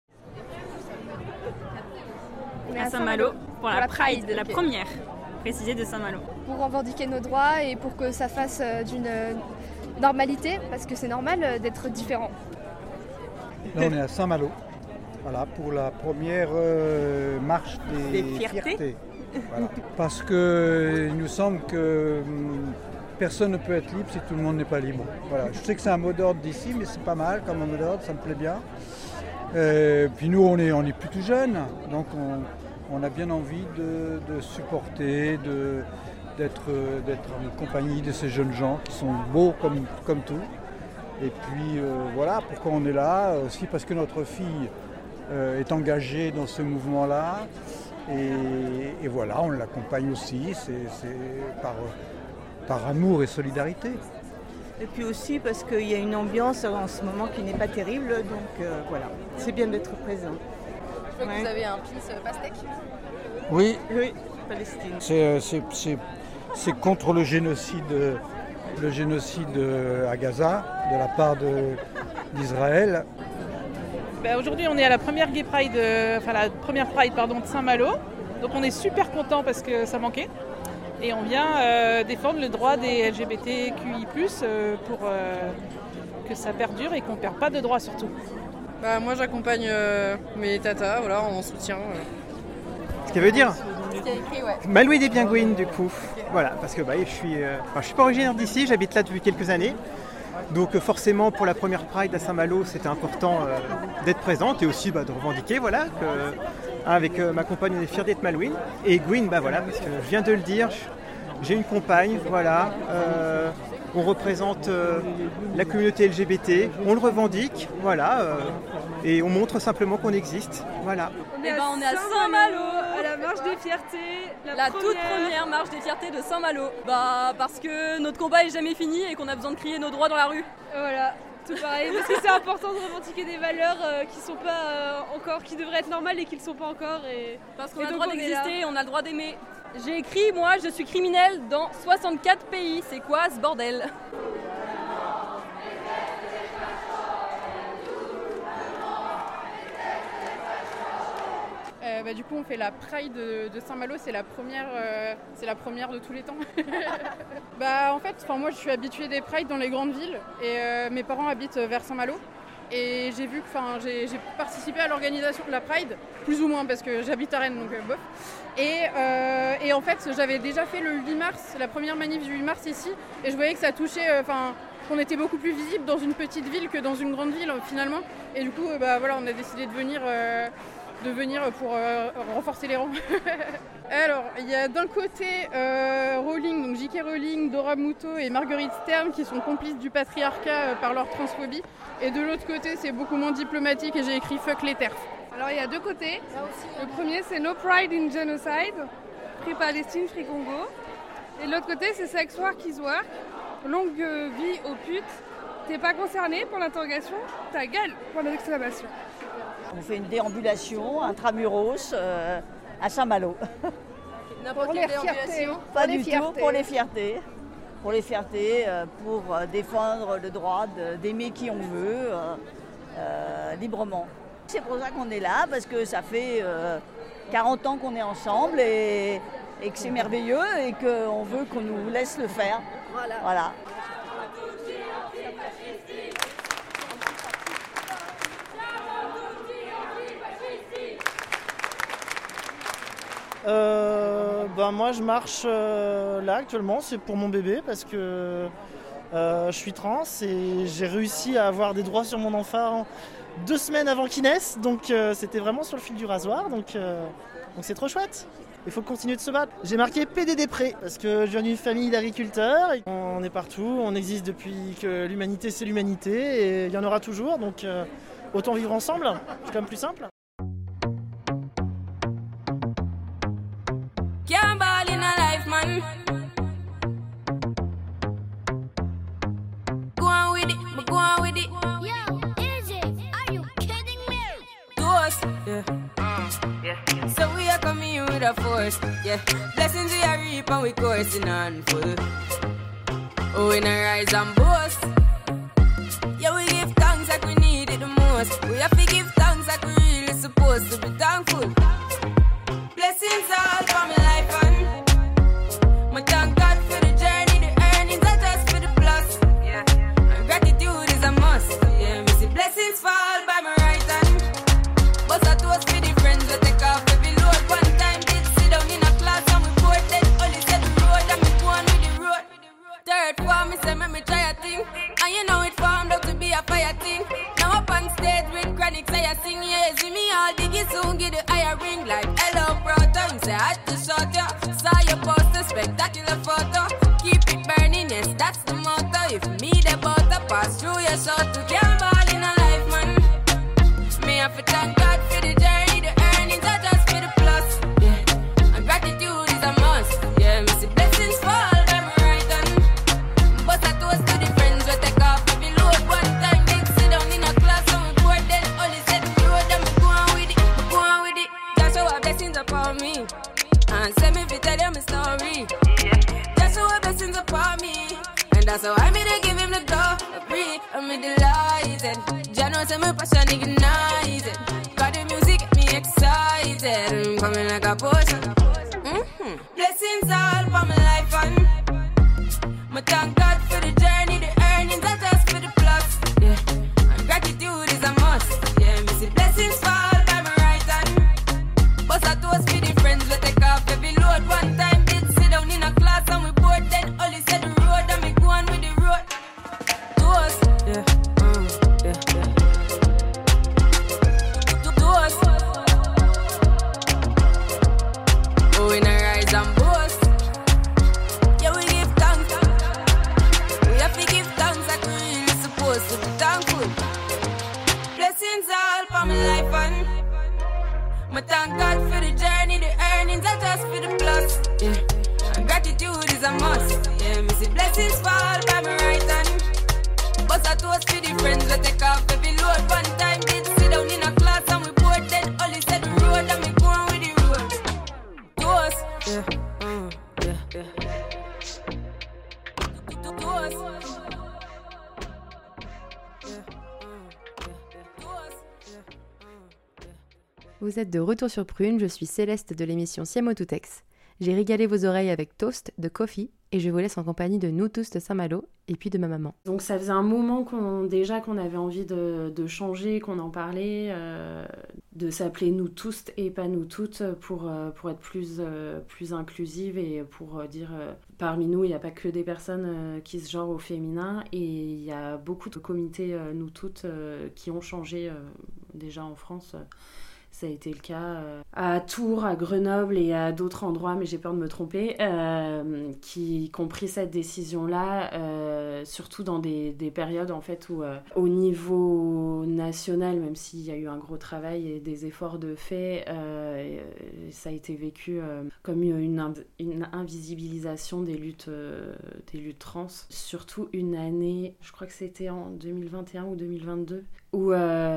À Saint-Malo, pour la, la Pride, Pride, la okay. première précisée de Saint-Malo. Pour revendiquer nos droits et pour que ça fasse d'une normalité, parce que c'est normal d'être différent. Là, on est à Saint-Malo, voilà, pour la première euh, marche des, des fiertés. fiertés. Voilà. Parce qu'il nous semble que hum, personne ne peut être libre si tout le monde n'est pas libre. Voilà. Je sais que c'est un mot d'ordre d'ici, mais c'est pas mal comme un mot d'ordre, ça me plaît bien. Euh, puis nous, on est, on est plutôt jeunes, donc on, on a bien envie de, de supporter, de, d'être, d'être en compagnie de ces jeunes gens qui sont beaux comme, comme tout. Et puis euh, voilà, pourquoi on est là, aussi parce que notre fille euh, est engagée dans ce mouvement-là. Et, et voilà, on l'accompagne aussi, c'est, c'est par, par amour et solidarité. Et puis aussi parce qu'il y a une ambiance en ce moment qui n'est pas terrible, donc euh, voilà, c'est bien d'être présent. Je vois ouais. que vous avez un pins pastèque. Oui. Oui, Palestine. C'est, c'est, c'est, c'est contre le génocide, le génocide à Gaza de la part de, d'Israël. Ben aujourd'hui, on est à la première Gay Pride, euh, enfin la première Pride pardon, de Saint-Malo. Donc on est super contents parce que ça manquait. Et on vient euh, défendre le droit des L G B T Q I plus, euh, pour euh, que ça perdure et qu'on ne perde pas de droits surtout. Bah, moi j'accompagne euh, mes tatas voilà, en soutien. Euh. Ce qui veut dire Ce qui est écrit, ouais. Malouet des Biengoïnes du coup. Voilà, parce que bah, je suis, euh, enfin, je suis pas originaire d'ici, j'habite là depuis quelques années. Donc forcément pour la première Pride à Saint-Malo c'était important euh, d'être présente et aussi bah, de revendiquer voilà, que, hein, avec euh, ma compagne on est fiers d'être Malouine. Et Gwyn, bah, voilà, parce que je viens de le dire, j'ai une compagne, voilà, euh, on représente euh, la communauté L G B T, on le revendique, voilà, euh, et on montre simplement qu'on existe, voilà. On est, eh ben, on est à Saint-Malo, à la marche des fiertés, la, la toute première marche des fiertés de Saint-Malo. Bah parce que notre combat est jamais fini et qu'on a besoin de crier nos droits dans la rue. Voilà, tout pareil. Parce que c'est important de revendiquer des valeurs euh, qui sont pas euh, encore, qui devraient être normales et qui ne le sont pas encore. Et parce qu'on et a le droit on d'exister, on a le droit d'aimer. J'ai écrit, moi, je suis criminel dans soixante-quatre pays. C'est quoi ce bordel ? Euh, bah, du coup, on fait la Pride de, de Saint-Malo, c'est la première, euh, c'est la première de tous les temps. bah, en fait, moi, je suis habituée des Prides dans les grandes villes et euh, mes parents habitent vers Saint-Malo. Et j'ai vu que, enfin, j'ai, j'ai participé à l'organisation de la Pride, plus ou moins parce que j'habite à Rennes, donc euh, bof. Et, euh, et en fait, j'avais déjà fait le huit mars, la première manif du huit mars ici, et je voyais que ça touchait, enfin, euh, qu'on était beaucoup plus visible dans une petite ville que dans une grande ville finalement. Et du coup, euh, bah voilà, on a décidé de venir. Euh, de venir pour euh, renforcer les rangs. Alors, il y a d'un côté euh, Rowling, donc J K Rowling, Dora Muto et Marguerite Stern qui sont complices du patriarcat euh, par leur transphobie. Et de l'autre côté, c'est beaucoup moins diplomatique et j'ai écrit Fuck les TERF. Alors, il y a deux côtés. Le premier, c'est No Pride in Genocide, Free Palestine, Free Congo. Et l'autre côté, c'est Sex Work is Work, longue vie aux putes. T'es pas concerné pour l'interrogation ? Ta gueule, point d'exclamation. On fait une déambulation intramuros euh, à Saint-Malo. N'importe quelle déambulation ? Pas du tout, pour les fiertés. Pour les fiertés, euh, pour euh, défendre le droit de, d'aimer qui on veut, euh, euh, librement. C'est pour ça qu'on est là, parce que ça fait euh, quarante ans qu'on est ensemble et, et que c'est merveilleux et qu'on veut qu'on nous laisse le faire. Voilà. voilà. Euh, ben moi je marche euh, là actuellement, c'est pour mon bébé parce que euh, je suis trans et j'ai réussi à avoir des droits sur mon enfant deux semaines avant qu'il naisse, donc euh, c'était vraiment sur le fil du rasoir, donc euh, donc c'est trop chouette. Il faut continuer de se battre. J'ai marqué P D D pré parce que je viens d'une famille d'agriculteurs, et on est partout, on existe depuis que l'humanité c'est l'humanité et il y en aura toujours, donc euh, autant vivre ensemble, c'est quand même plus simple. Can't ball in a life, man. Go on with it, but go on with it. Yo, Izzy, are you kidding me? Ghost, yeah. yeah. So we are coming here with a force, yeah. Blessings we are reap and we coursing on full. Oh, we not rise and boast. Yeah, we give thanks like we need it the most. We have to give thanks like we really supposed to be thankful. Blessings all for my life and my thank God for the journey, the earnings are just for the plus. Yeah, and gratitude is a must. Yeah, me see blessings fall by my right hand. But I toast for the friends that take off every load. One time did sit down in a class and we poured then only said the road and me go on with the road. Third form, me say me me try a thing, and you know it formed out to be a fire thing. Now up on stage with chronic, say I sing, yeah, see me all diggy soon, get the higher ring like hello brother. You say I had to shot ya, saw your poster, spectacular photo. Keep it burning, yes, that's the motto. If me the butter pass through your shot, to can't ball in a life, man. Me have to thank God for the journey, the earnings are just for the plus. Yeah, and gratitude is a must. Yeah, me see blessings fall. Upon me and send me to tell them a story. Just So I me to give him the door, free, I'm me delighted. Jah know say my passion ignited. Got the music get me excited. I'm coming like a potion. Mm-hmm. Blessings all for my life and my thank God for the journey, the earnings are just for the plus. Yeah, and gratitude is a must. Yeah, me see blessings fall by my right hand. But I toast for the friends we take off every load. One time did sit down in a class and we bored. Then Ollie said the road and me go on with the road. Toast, yeah, mm, yeah, yeah. Toast. Oh, in a rise and boast. Yeah, we give thanks. We have to give thanks like we really supposed to be thankful. Blessings all for my life and my thank God for the journey, the earnings are just for the plus. Yeah, and gratitude is a must. Yeah, me see blessings fall by my right hand. But I toast for the friends we take off every load. One time did sit down in a class and we bored. Then Ollie said the road and me go on with the road. Toast. Yeah, mm, yeah, yeah. Toast. Vous êtes de retour sur Prune, je suis Céleste de l'émission Siamo tout ex. J'ai régalé vos oreilles avec Toast de Coffee et je vous laisse en compagnie de Nous tous de Saint-Malo et puis de ma maman. Donc ça faisait un moment qu'on, déjà qu'on avait envie de, de changer, qu'on en parlait, euh, de s'appeler Nous tous et pas Nous toutes pour, euh, pour être plus, euh, plus inclusive et pour euh, dire euh, parmi nous il n'y a pas que des personnes euh, qui se genrent au féminin et il y a beaucoup de comités euh, Nous toutes euh, qui ont changé euh, déjà en France. Euh, Ça a été le cas euh, à Tours, à Grenoble et à d'autres endroits, mais j'ai peur de me tromper, euh, qui, qui ont pris cette décision-là, euh, surtout dans des, des périodes en fait où, euh, au niveau national, même s'il y a eu un gros travail et des efforts de fait, euh, ça a été vécu euh, comme une, une invisibilisation des luttes, euh, des luttes trans. Surtout une année, je crois que c'était en deux mille vingt et un ou deux mille vingt-deux, où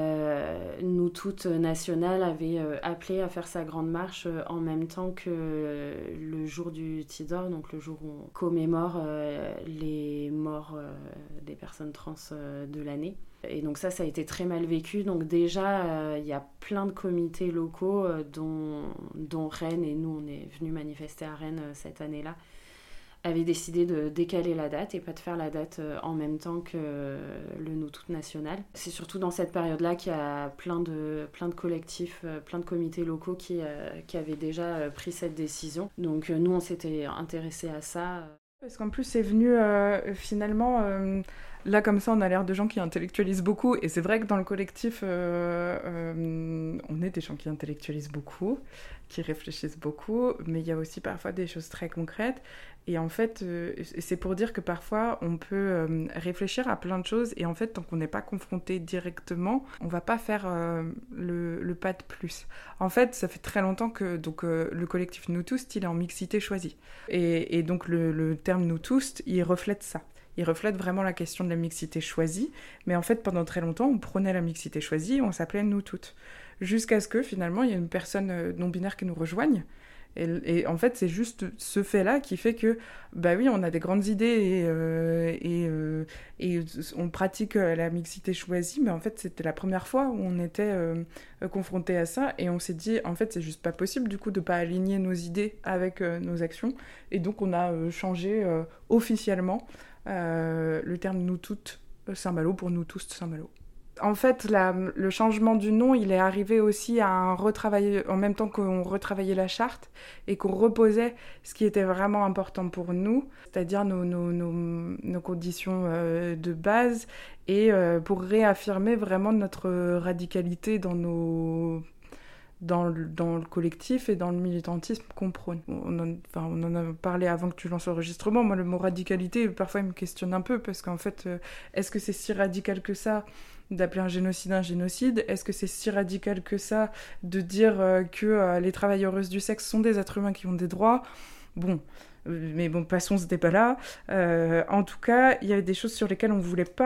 euh, Nous toutes nationales avait euh, appelé à faire sa grande marche euh, en même temps que euh, le jour du Tidor, donc le jour où on commémore euh, les morts euh, des personnes trans euh, de l'année. Et donc ça, ça a été très mal vécu. Donc déjà, il euh, y a plein de comités locaux, euh, dont, dont Rennes, et nous, on est venus manifester à Rennes euh, cette année-là, avait décidé de décaler la date et pas de faire la date en même temps que le Nous toutes national. C'est surtout dans cette période-là qu'il y a plein de, plein de collectifs, plein de comités locaux qui, euh, qui avaient déjà pris cette décision. Donc nous, on s'était intéressés à ça. Parce qu'en plus, c'est venu euh, finalement... Euh... Là, comme ça, on a l'air de gens qui intellectualisent beaucoup. Et c'est vrai que dans le collectif, euh, euh, on est des gens qui intellectualisent beaucoup, qui réfléchissent beaucoup. Mais il y a aussi parfois des choses très concrètes. Et en fait, euh, c'est pour dire que parfois, on peut euh, réfléchir à plein de choses. Et en fait, tant qu'on n'est pas confronté directement, on ne va pas faire euh, le, le pas de plus. En fait, ça fait très longtemps que donc, euh, le collectif Nous tous, il est en mixité choisie. Et, et donc, le, le terme Nous tous, il reflète ça. Il reflète vraiment la question de la mixité choisie, mais en fait, pendant très longtemps, on prenait la mixité choisie et on s'appelait Nous toutes. Jusqu'à ce que, finalement, il y ait une personne non-binaire qui nous rejoigne. Et, et en fait, c'est juste ce fait-là qui fait que, bah oui, on a des grandes idées et, euh, et, euh, et on pratique la mixité choisie, mais en fait, c'était la première fois où on était euh, confronté à ça et on s'est dit, en fait, c'est juste pas possible, du coup, de pas aligner nos idées avec euh, nos actions. Et donc, on a euh, changé euh, officiellement Euh, le terme Nous toutes Saint-Malo pour Nous tous Saint-Malo. En fait, la, le changement du nom, il est arrivé aussi à un retravail, en même temps qu'on retravaillait la charte et qu'on reposait ce qui était vraiment important pour nous, c'est-à-dire nos, nos, nos, nos conditions euh, de base et euh, pour réaffirmer vraiment notre radicalité dans nos... Dans le, dans le collectif et dans le militantisme qu'on prône. On en, enfin, on en a parlé avant que tu lances l'enregistrement. Moi, le mot radicalité, parfois, il me questionne un peu, parce qu'en fait, euh, est-ce que c'est si radical que ça d'appeler un génocide un génocide ? Est-ce que c'est si radical que ça de dire euh, que euh, les travailleuses du sexe sont des êtres humains qui ont des droits ? Bon, euh, mais bon, passons ce débat-là. Euh, en tout cas, il y avait des choses sur lesquelles on ne voulait pas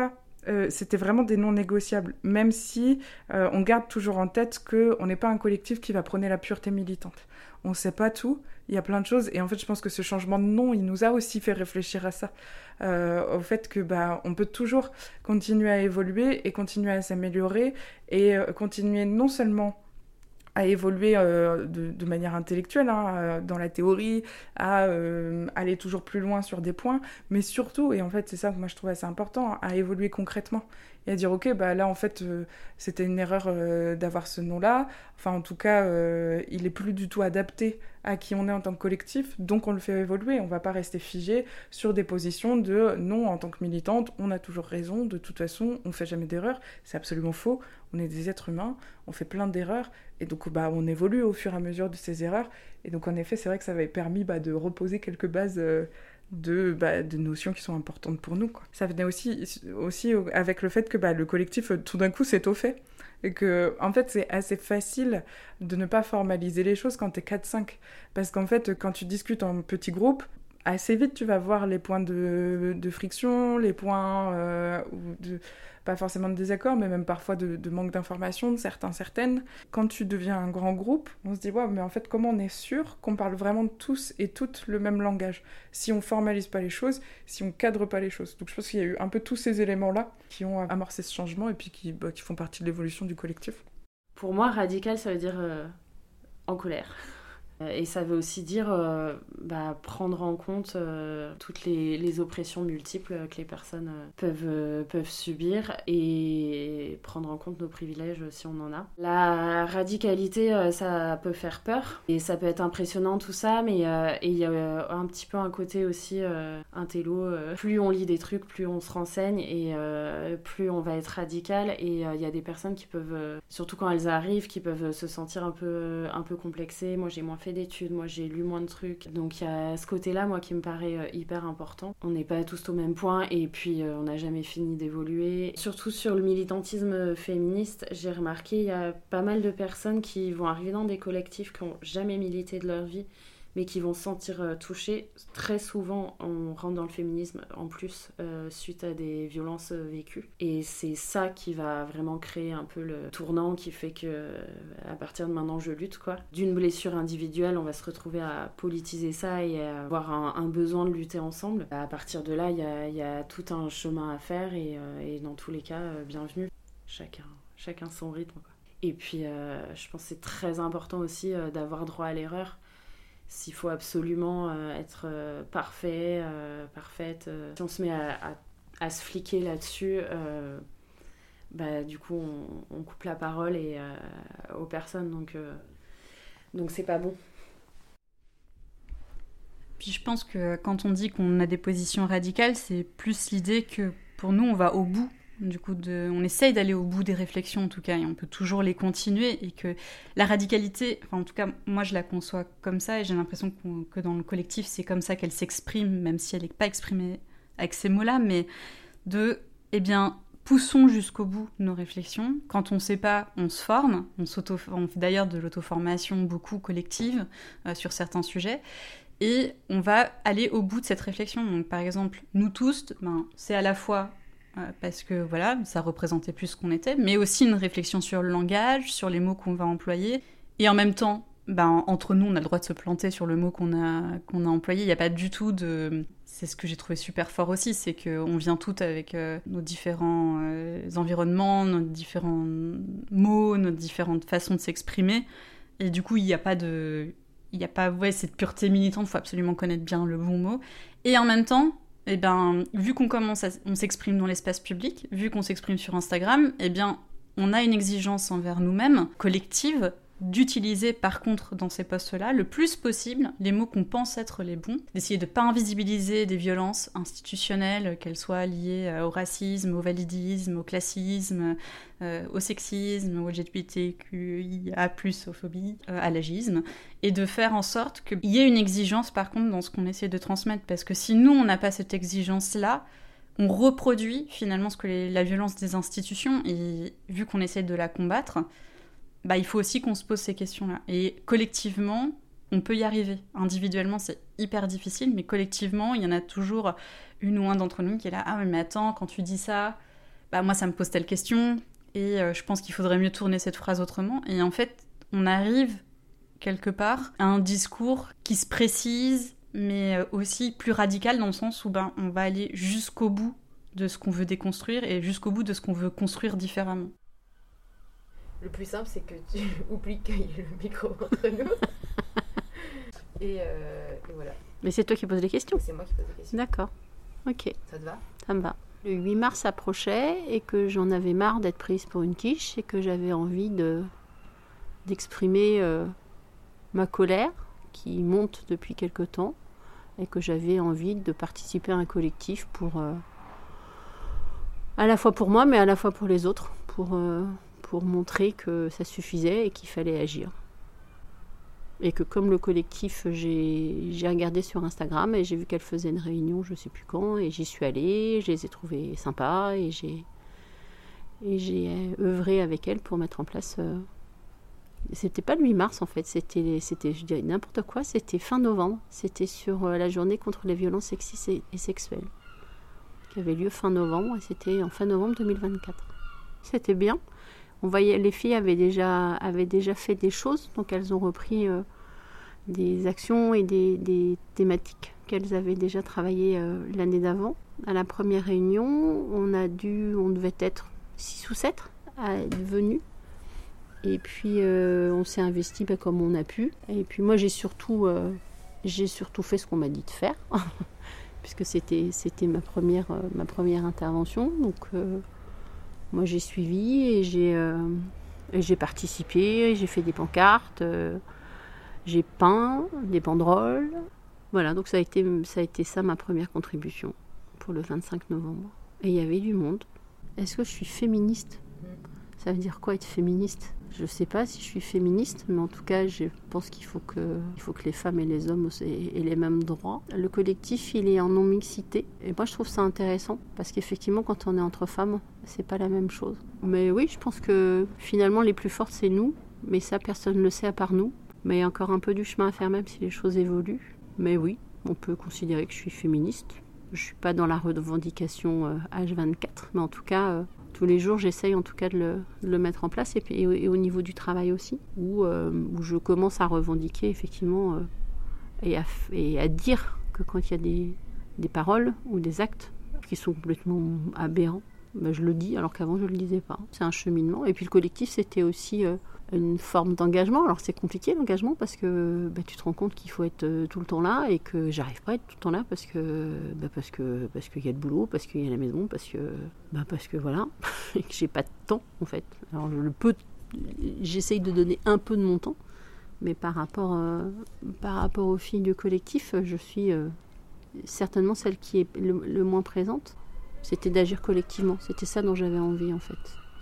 euh, c'était vraiment des non négociables, même si euh, on garde toujours en tête qu'on n'est pas un collectif qui va prôner la pureté militante. On ne sait pas tout, il y a plein de choses, et en fait je pense que ce changement de nom, il nous a aussi fait réfléchir à ça, euh, au fait que bah, on peut toujours continuer à évoluer et continuer à s'améliorer, et euh, continuer non seulement à évoluer euh, de, de manière intellectuelle, hein, euh, dans la théorie, à euh, aller toujours plus loin sur des points, mais surtout, et en fait c'est ça que moi je trouve assez important, à évoluer concrètement, et à dire ok, bah là en fait euh, c'était une erreur euh, d'avoir ce nom-là, enfin en tout cas euh, il est plus du tout adapté à qui on est en tant que collectif, donc on le fait évoluer, on va pas rester figé sur des positions de non, en tant que militante, on a toujours raison, de toute façon on fait jamais d'erreur, c'est absolument faux, on est des êtres humains, on fait plein d'erreurs, et donc bah, on évolue au fur et à mesure de ces erreurs, et donc en effet c'est vrai que ça avait permis bah, de reposer quelques bases euh, de, bah, de notions qui sont importantes pour nous, quoi. Ça venait aussi, aussi avec le fait que bah, le collectif tout d'un coup s'est au fait, et que en fait c'est assez facile de ne pas formaliser les choses quand t'es quatre cinq, parce qu'en fait quand tu discutes en petits groupes, assez vite tu vas voir les points de, de friction, les points euh, de, pas forcément de désaccord, mais même parfois de, de manque d'information de certains, certaines. Quand tu deviens un grand groupe, on se dit ouais, mais en fait comment on est sûr qu'on parle vraiment tous et toutes le même langage, si on formalise pas les choses, si on cadre pas les choses. Donc je pense qu'il y a eu un peu tous ces éléments-là qui ont amorcé ce changement et puis qui, bah, qui font partie de l'évolution du collectif. Pour moi, radical, ça veut dire euh, en colère. Et ça veut aussi dire euh, bah, prendre en compte euh, toutes les, les oppressions multiples que les personnes euh, peuvent, euh, peuvent subir et prendre en compte nos privilèges si on en a. La radicalité, euh, ça peut faire peur et ça peut être impressionnant tout ça, mais euh, il y a euh, un petit peu un côté aussi euh, intello. Euh, plus on lit des trucs, plus on se renseigne et euh, plus on va être radical. Et il euh, y a des personnes qui peuvent, euh, surtout quand elles arrivent, qui peuvent se sentir un peu, un peu complexées. Moi, j'ai moins fait d'études, moi j'ai lu moins de trucs, donc il y a ce côté là moi qui me paraît euh, hyper important. On n'est pas tous au même point et puis euh, on n'a jamais fini d'évoluer. Surtout sur le militantisme féministe, j'ai remarqué il y a pas mal de personnes qui vont arriver dans des collectifs qui n'ont jamais milité de leur vie mais qui vont se sentir euh, touchées. Très souvent, on rentre dans le féminisme en plus euh, suite à des violences euh, vécues. Et c'est ça qui va vraiment créer un peu le tournant qui fait que, euh, à partir de maintenant, je lutte, quoi. D'une blessure individuelle, on va se retrouver à politiser ça et à avoir un, un besoin de lutter ensemble. À partir de là, il y a, y a tout un chemin à faire et, euh, et dans tous les cas, euh, bienvenue. Chacun, chacun son rythme, quoi. Et puis, euh, je pense que c'est très important aussi euh, d'avoir droit à l'erreur. S'il faut absolument euh, être euh, parfait, euh, parfaite, euh, si on se met à, à, à se fliquer là-dessus, euh, bah, du coup, on, on coupe la parole et, euh, aux personnes, donc, euh, donc c'est pas bon. Puis je pense que quand on dit qu'on a des positions radicales, c'est plus l'idée que pour nous, on va au bout. Du coup, de, on essaye d'aller au bout des réflexions en tout cas, et on peut toujours les continuer, et que la radicalité, enfin en tout cas moi je la conçois comme ça, et j'ai l'impression qu'on, que dans le collectif c'est comme ça qu'elle s'exprime, même si elle n'est pas exprimée avec ces mots-là, mais de, eh bien, poussons jusqu'au bout nos réflexions. Quand on ne sait pas, on se forme, on, s'auto, on fait d'ailleurs de l'auto-formation beaucoup collective euh, sur certains sujets, et on va aller au bout de cette réflexion. Donc par exemple, nous tous, ben, c'est à la fois parce que voilà, ça représentait plus ce qu'on était, mais aussi une réflexion sur le langage, sur les mots qu'on va employer, et en même temps, ben, entre nous, on a le droit de se planter sur le mot qu'on a, qu'on a employé, il n'y a pas du tout de... C'est ce que j'ai trouvé super fort aussi, c'est qu'on vient toutes avec euh, nos différents euh, environnements, nos différents mots, nos différentes façons de s'exprimer, et du coup, il n'y a pas de... Il n'y a pas, ouais, cette pureté militante, il faut absolument connaître bien le bon mot, et en même temps, eh ben, vu qu'on commence à, on s'exprime dans l'espace public, vu qu'on s'exprime sur Instagram, eh bien, on a une exigence envers nous-mêmes, collective, d'utiliser par contre dans ces posts-là le plus possible les mots qu'on pense être les bons, d'essayer de ne pas invisibiliser des violences institutionnelles, qu'elles soient liées au racisme, au validisme, au classisme, euh, au sexisme, au L G B T Q I A plus, aux phobies, euh, à l'agisme, et de faire en sorte qu'il y ait une exigence par contre dans ce qu'on essaie de transmettre, parce que si nous on n'a pas cette exigence-là, on reproduit finalement ce que les, la violence des institutions, et vu qu'on essaie de la combattre, bah, il faut aussi qu'on se pose ces questions-là. Et collectivement, on peut y arriver. Individuellement, c'est hyper difficile, mais collectivement, il y en a toujours une ou un d'entre nous qui est là « Ah, mais attends, quand tu dis ça, bah, moi ça me pose telle question, et euh, je pense qu'il faudrait mieux tourner cette phrase autrement. Et en fait, on arrive quelque part à un discours qui se précise, mais aussi plus radical dans le sens où ben, on va aller jusqu'au bout de ce qu'on veut déconstruire et jusqu'au bout de ce qu'on veut construire différemment. Le plus simple, c'est que tu oublies qu'il y ait le micro entre nous. et, euh, et voilà. Mais c'est toi qui poses les questions. C'est moi qui pose les questions. D'accord. Ok. Ça te va ? Ça me va. Le huit mars approchait et que j'en avais marre d'être prise pour une quiche et que j'avais envie de, d'exprimer euh, ma colère qui monte depuis quelque temps et que j'avais envie de participer à un collectif pour euh, à la fois pour moi mais à la fois pour les autres, pour, euh, pour montrer que ça suffisait et qu'il fallait agir. Et que comme le collectif, j'ai, j'ai regardé sur Instagram et j'ai vu qu'elle faisait une réunion, je ne sais plus quand, et j'y suis allée, je les ai trouvées sympas et j'ai, et j'ai œuvré avec elle pour mettre en place... Euh, c'était pas le huit mars en fait, c'était, c'était je dirais n'importe quoi, c'était fin novembre, c'était sur euh, la journée contre les violences sexistes et, et sexuelles, qui avait lieu fin novembre, et c'était en fin novembre deux mille vingt-quatre. C'était bien. On voyait, les filles avaient déjà, avaient déjà fait des choses, donc elles ont repris euh, des actions et des, des thématiques qu'elles avaient déjà travaillées euh, l'année d'avant. À la première réunion, on a dû, on devait être six ou sept à être venus. Et puis euh, on s'est investi bah, comme on a pu. Et puis moi j'ai surtout, euh, j'ai surtout fait ce qu'on m'a dit de faire, puisque c'était, c'était ma première, euh, ma première intervention. Donc euh, moi j'ai suivi et j'ai, euh, et j'ai participé, j'ai fait des pancartes, euh, j'ai peint des banderoles. Voilà, donc ça a été ça a été ça ma première contribution pour le vingt-cinq novembre. Et il y avait du monde. Est-ce que je suis féministe ? Ça veut dire quoi être féministe ? Je ne sais pas si je suis féministe, mais en tout cas, je pense qu'il faut que, il faut que les femmes et les hommes aient les mêmes droits. Le collectif, il est en non-mixité. Et moi, je trouve ça intéressant, parce qu'effectivement, quand on est entre femmes, c'est pas la même chose. Mais oui, je pense que finalement, les plus fortes, c'est nous. Mais ça, personne ne le sait à part nous. Mais il y a encore un peu du chemin à faire, même si les choses évoluent. Mais oui, on peut considérer que je suis féministe. Je ne suis pas dans la revendication H vingt-quatre, mais en tout cas... Euh, tous les jours, j'essaye en tout cas de le, de le mettre en place, et, puis, et, et au niveau du travail aussi, où, euh, où je commence à revendiquer effectivement euh, et, à, et à dire que quand il y a des, des paroles ou des actes qui sont complètement aberrants, ben je le dis alors qu'avant je ne le disais pas. C'est un cheminement. Et puis le collectif, c'était aussi euh, une forme d'engagement. Alors c'est compliqué l'engagement parce que ben, tu te rends compte qu'il faut être euh, tout le temps là et que j'arrive pas à être tout le temps là parce que ben, parce que parce qu'il y a le boulot, parce qu'il y a la maison, parce que ben, parce que voilà, et que j'ai pas de temps en fait. Alors je le peux, j'essaye de donner un peu de mon temps, mais par rapport euh, par rapport aux filles du collectif, je suis euh, certainement celle qui est le, le moins présente. C'était d'agir collectivement. C'était ça dont j'avais envie, en fait.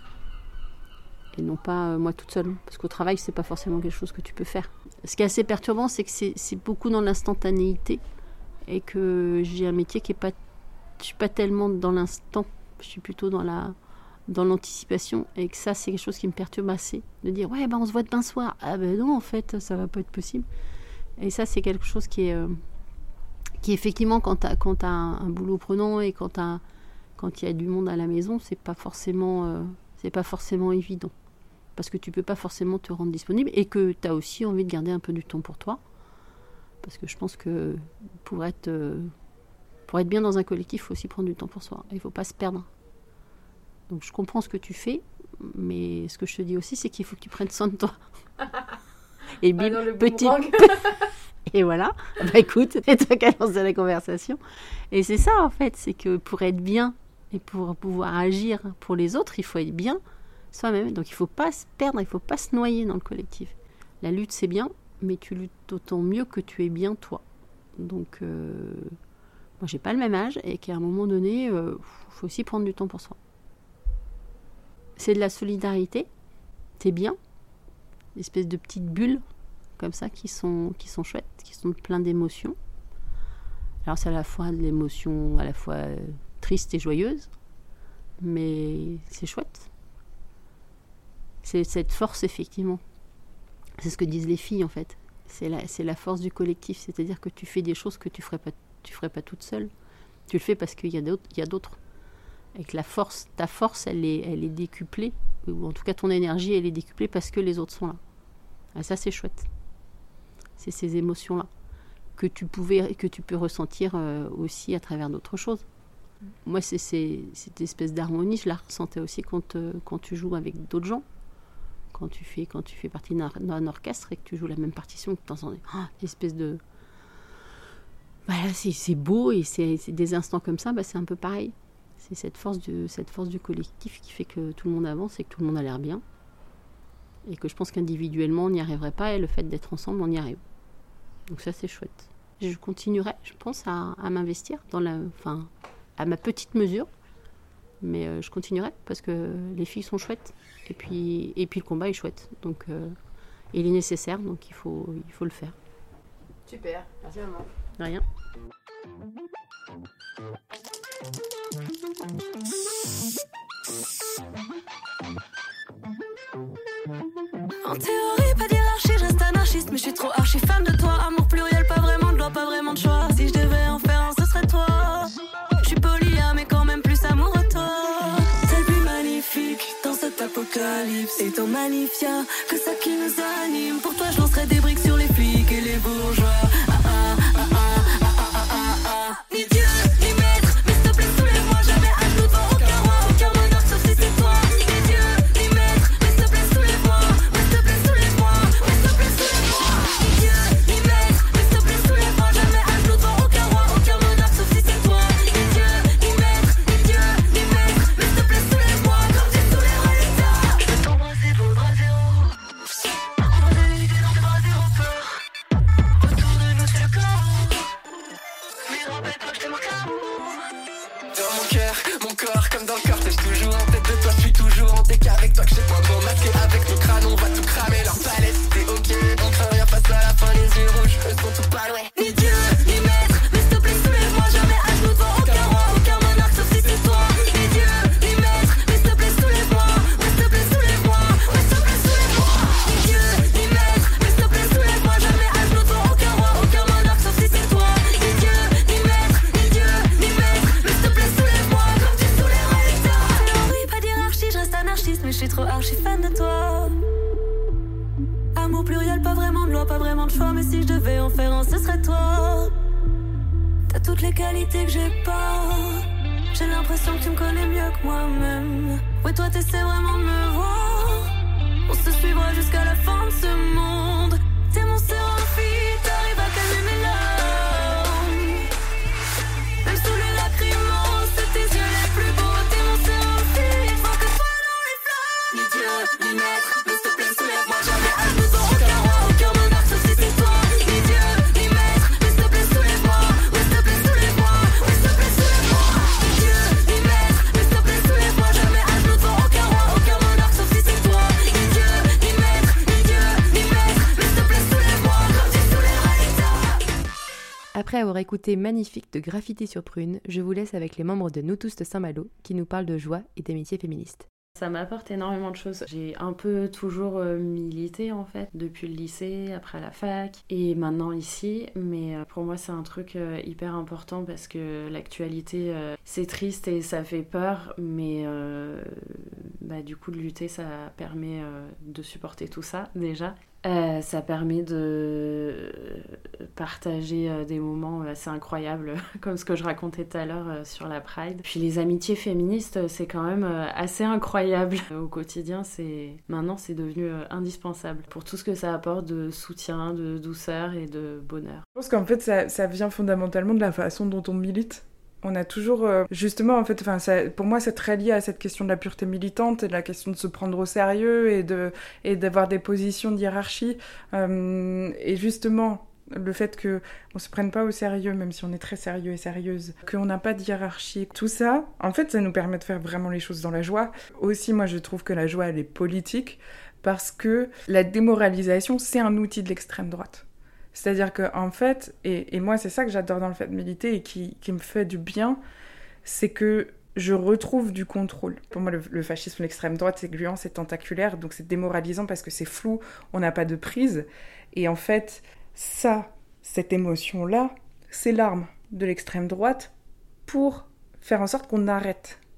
Et non pas euh, moi toute seule. Parce qu'au travail, c'est pas forcément quelque chose que tu peux faire. Ce qui est assez perturbant, c'est que c'est, c'est beaucoup dans l'instantanéité. Et que j'ai un métier qui est pas... Je suis pas tellement dans l'instant. Je suis plutôt dans la... dans l'anticipation. Et que ça, c'est quelque chose qui me perturbe assez. De dire, ouais, ben on se voit demain soir. Ah ben non, en fait, ça va pas être possible. Et ça, c'est quelque chose qui est... Euh, qui effectivement, quand t'as, quand t'as un, un boulot prenant et quand t'as... Quand il y a du monde à la maison, c'est pas forcément, euh, c'est pas forcément évident. Parce que tu peux pas forcément te rendre disponible et que tu as aussi envie de garder un peu du temps pour toi. Parce que je pense que pour être, euh, pour être bien dans un collectif, il faut aussi prendre du temps pour soi. Il ne faut pas se perdre. Donc je comprends ce que tu fais, mais ce que je te dis aussi, c'est qu'il faut que tu prennes soin de toi. Et bim, ah non, petit... Et voilà, bah écoute, c'est toi qui as lancé la conversation. Et c'est ça en fait, c'est que pour être bien et pour pouvoir agir pour les autres, il faut être bien soi-même. Donc il ne faut pas se perdre, il ne faut pas se noyer dans le collectif. La lutte c'est bien, mais tu luttes d'autant mieux que tu es bien toi. Donc euh, moi j'ai pas le même âge et qu'à un moment donné, il euh, faut aussi prendre du temps pour soi. C'est de la solidarité, c'est bien, une espèce de petites bulles comme ça qui sont, qui sont chouettes, qui sont pleines d'émotions. Alors c'est à la fois de l'émotion à la fois euh, triste et joyeuse, mais c'est chouette. C'est cette force effectivement. C'est ce que disent les filles en fait. C'est la, c'est la force du collectif, c'est-à-dire que tu fais des choses que tu ferais pas, tu ferais pas toute seule. Tu le fais parce qu'il y a d'autres, il y a d'autres. Et que la force, ta force, elle est, elle est décuplée, ou en tout cas ton énergie, elle est décuplée parce que les autres sont là. Et ça, c'est chouette. C'est ces émotions-là que tu pouvais, que tu peux ressentir euh, aussi à travers d'autres choses. Moi, c'est, c'est cette espèce d'harmonie, je la ressentais aussi quand, euh, quand tu joues avec d'autres gens. Quand tu fais, quand tu fais partie d'un, d'un orchestre et que tu joues la même partition, que tu entends oh, une espèce de... Voilà, c'est, c'est beau et c'est, c'est des instants comme ça, bah, c'est un peu pareil. C'est cette force, de, cette force du collectif qui fait que tout le monde avance et que tout le monde a l'air bien. Et que je pense qu'individuellement, on n'y arriverait pas et le fait d'être ensemble, on y arrive. Donc ça, c'est chouette. Je continuerai, je pense, à, à m'investir dans la... Enfin, à ma petite mesure. Mais euh, je continuerai parce que les filles sont chouettes. Et puis, et puis le combat est chouette. Donc, euh, il est nécessaire, donc il faut, il faut le faire. Super, merci maman. De rien. En théorie, pas d'hierarchie, je reste anarchiste. Mais je suis trop archi fan de toi. Amour pluriel, pas vraiment de loi, pas vraiment de choix. Si je devais en faire un, ce serait toi. Je suis polia, mais quand même plus amoureux de toi. T'es le plus magnifique dans cet apocalypse. C'est ton magnificat que ça qui nous anime. Pour toi, je lancerais des briques sur les flics et les bourgeois. Ah ah ah ah ah ah ah ah ah. Ni Dieu, ni maître, mais s'il te plaît, soulève-moi. Jamais à genoux devant aucun roi, aucun monarque, sauf si c'est toi. Ni Dieu, ni maître, mais s'il te plaît, soulève-moi. Mais s'il te plaît, soulève-moi. Mais s'il te plaît, soulève-moi. Ni Dieu, ni maître, mais s'il te plaît, soulève-moi. Jamais à genoux devant aucun roi, aucun monarque, sauf si c'est toi. Ni Dieu, ni maître, ni Dieu, ni maître, mais s'il te plaît, soulève-moi. Comme tu soulèveras l'État. Je peux t'embrasser pour le bras zéro. Embrasser l'unité dans tes bras zéro peur. Autour de nous, c'est le chaos. Mais rappelle-toi, je t'aime au chaos. Dans mon cœur, mon corps comme dans le cortège, toujours en tête de toi, je suis toujours en déc avec toi, que j'ai pas trop masqué avec nos crânes, on va tout cramer, leur palette, c'est ok, on craint rien face à la fin, les yeux rouges, eux sont tout pâles, ouais. Ni Dieu, ni maître, mais s'il te plaît, soulève-moi. Jamais à genoux devant aucun roi, aucun monarque, sauf si c'est toi. Ni Dieu, ni maître, mais s'il te plaît, soulève-moi. Mais s'il te plaît, soulève-moi. Mais s'il te plaît, soulève-moi. Ni Dieu, ni maître, mais s'il te plaît, soulève-moi. Jamais à genoux devant aucun roi, aucun monarque, sauf si c'est toi. Ni Dieu, ni maître, ni Dieu, ni maître, mais s'il te plaît, soulève-moi. Comme tu soulèveras l'État. Oui, pas d'hierarchie, je reste anarchiste, mais je suis trop archi fan de toi. Amour pluriel, pas vraiment de loi, pas vraiment de choix. Mais si je devais en faire un, ce serait toi. T'as toutes les qualités que j'ai pas. J'ai l'impression que tu me connais mieux que moi-même. Ouais, toi t'essaies vraiment de me voir. On se suivra jusqu'à la fin de ce monde. T'es mon séraphie, t'arrives à calmer mes larmes. Même sous les lacrymos, c'est tes yeux les plus beaux. T'es mon séraphie, faut que toi dans les flammes. Ni Dieu, ni maître, mais s'il te plaît, soulève-moi. Jamais à genoux devant aucun roi, aucun monarque, sauf si c'est toi. Ni Dieu, ni maître, mais s'il te plaît, soulève-moi. Mais s'il te plaît, soulève-moi. Mais s'il te plaît, soulève-moi. Ni Dieu, ni maître, mais s'il te plaît, soulève-moi. Jamais à genoux devant aucun roi, aucun monarque, sauf si c'est toi. Ni Dieu, ni maître, ni Dieu, ni maître, mais s'il te plaît, soulève-moi. Comme tu soulèveras l'État. Après avoir écouté Magnifique de Graffiti sur Prune, je vous laisse avec les membres de Nous tous de Saint-Malo qui nous parlent de joie et d'amitié féministe. Ça m'apporte énormément de choses. J'ai un peu toujours euh, milité en fait, depuis le lycée, après la fac et maintenant ici. Mais euh, pour moi c'est un truc euh, hyper important parce que l'actualité euh, c'est triste et ça fait peur. Mais euh, bah, du coup de lutter ça permet euh, de supporter tout ça déjà. Euh, ça permet de partager euh, des moments assez incroyables comme ce que je racontais tout à l'heure euh, sur la Pride. Puis les amitiés féministes c'est quand même euh, assez incroyable au quotidien. C'est... Maintenant c'est devenu euh, indispensable pour tout ce que ça apporte de soutien, de douceur et de bonheur. Je pense qu'en fait ça, ça vient fondamentalement de la façon dont on milite. On a toujours, euh, justement, en fait, enfin, ça, pour moi, c'est très lié à cette question de la pureté militante et de la question de se prendre au sérieux et, de, et d'avoir des positions de hiérarchie. Euh, et justement, le fait qu'on ne se prenne pas au sérieux, même si on est très sérieux et sérieuse, qu'on n'a pas de hiérarchie, tout ça, en fait, ça nous permet de faire vraiment les choses dans la joie. Aussi, moi, je trouve que la joie, elle est politique parce que la démoralisation, c'est un outil de l'extrême droite. C'est-à-dire que en fait, et, et moi c'est ça que j'adore dans le fait de militer et qui, qui me fait du bien, c'est que je retrouve du contrôle. Pour moi, le, le fascisme, l'extrême droite, c'est gluant, c'est tentaculaire, donc c'est démoralisant parce que c'est flou, on n'a pas de prise. Et en fait, ça, cette émotion-là, c'est l'arme de l'extrême droite pour faire en sorte qu'on arrête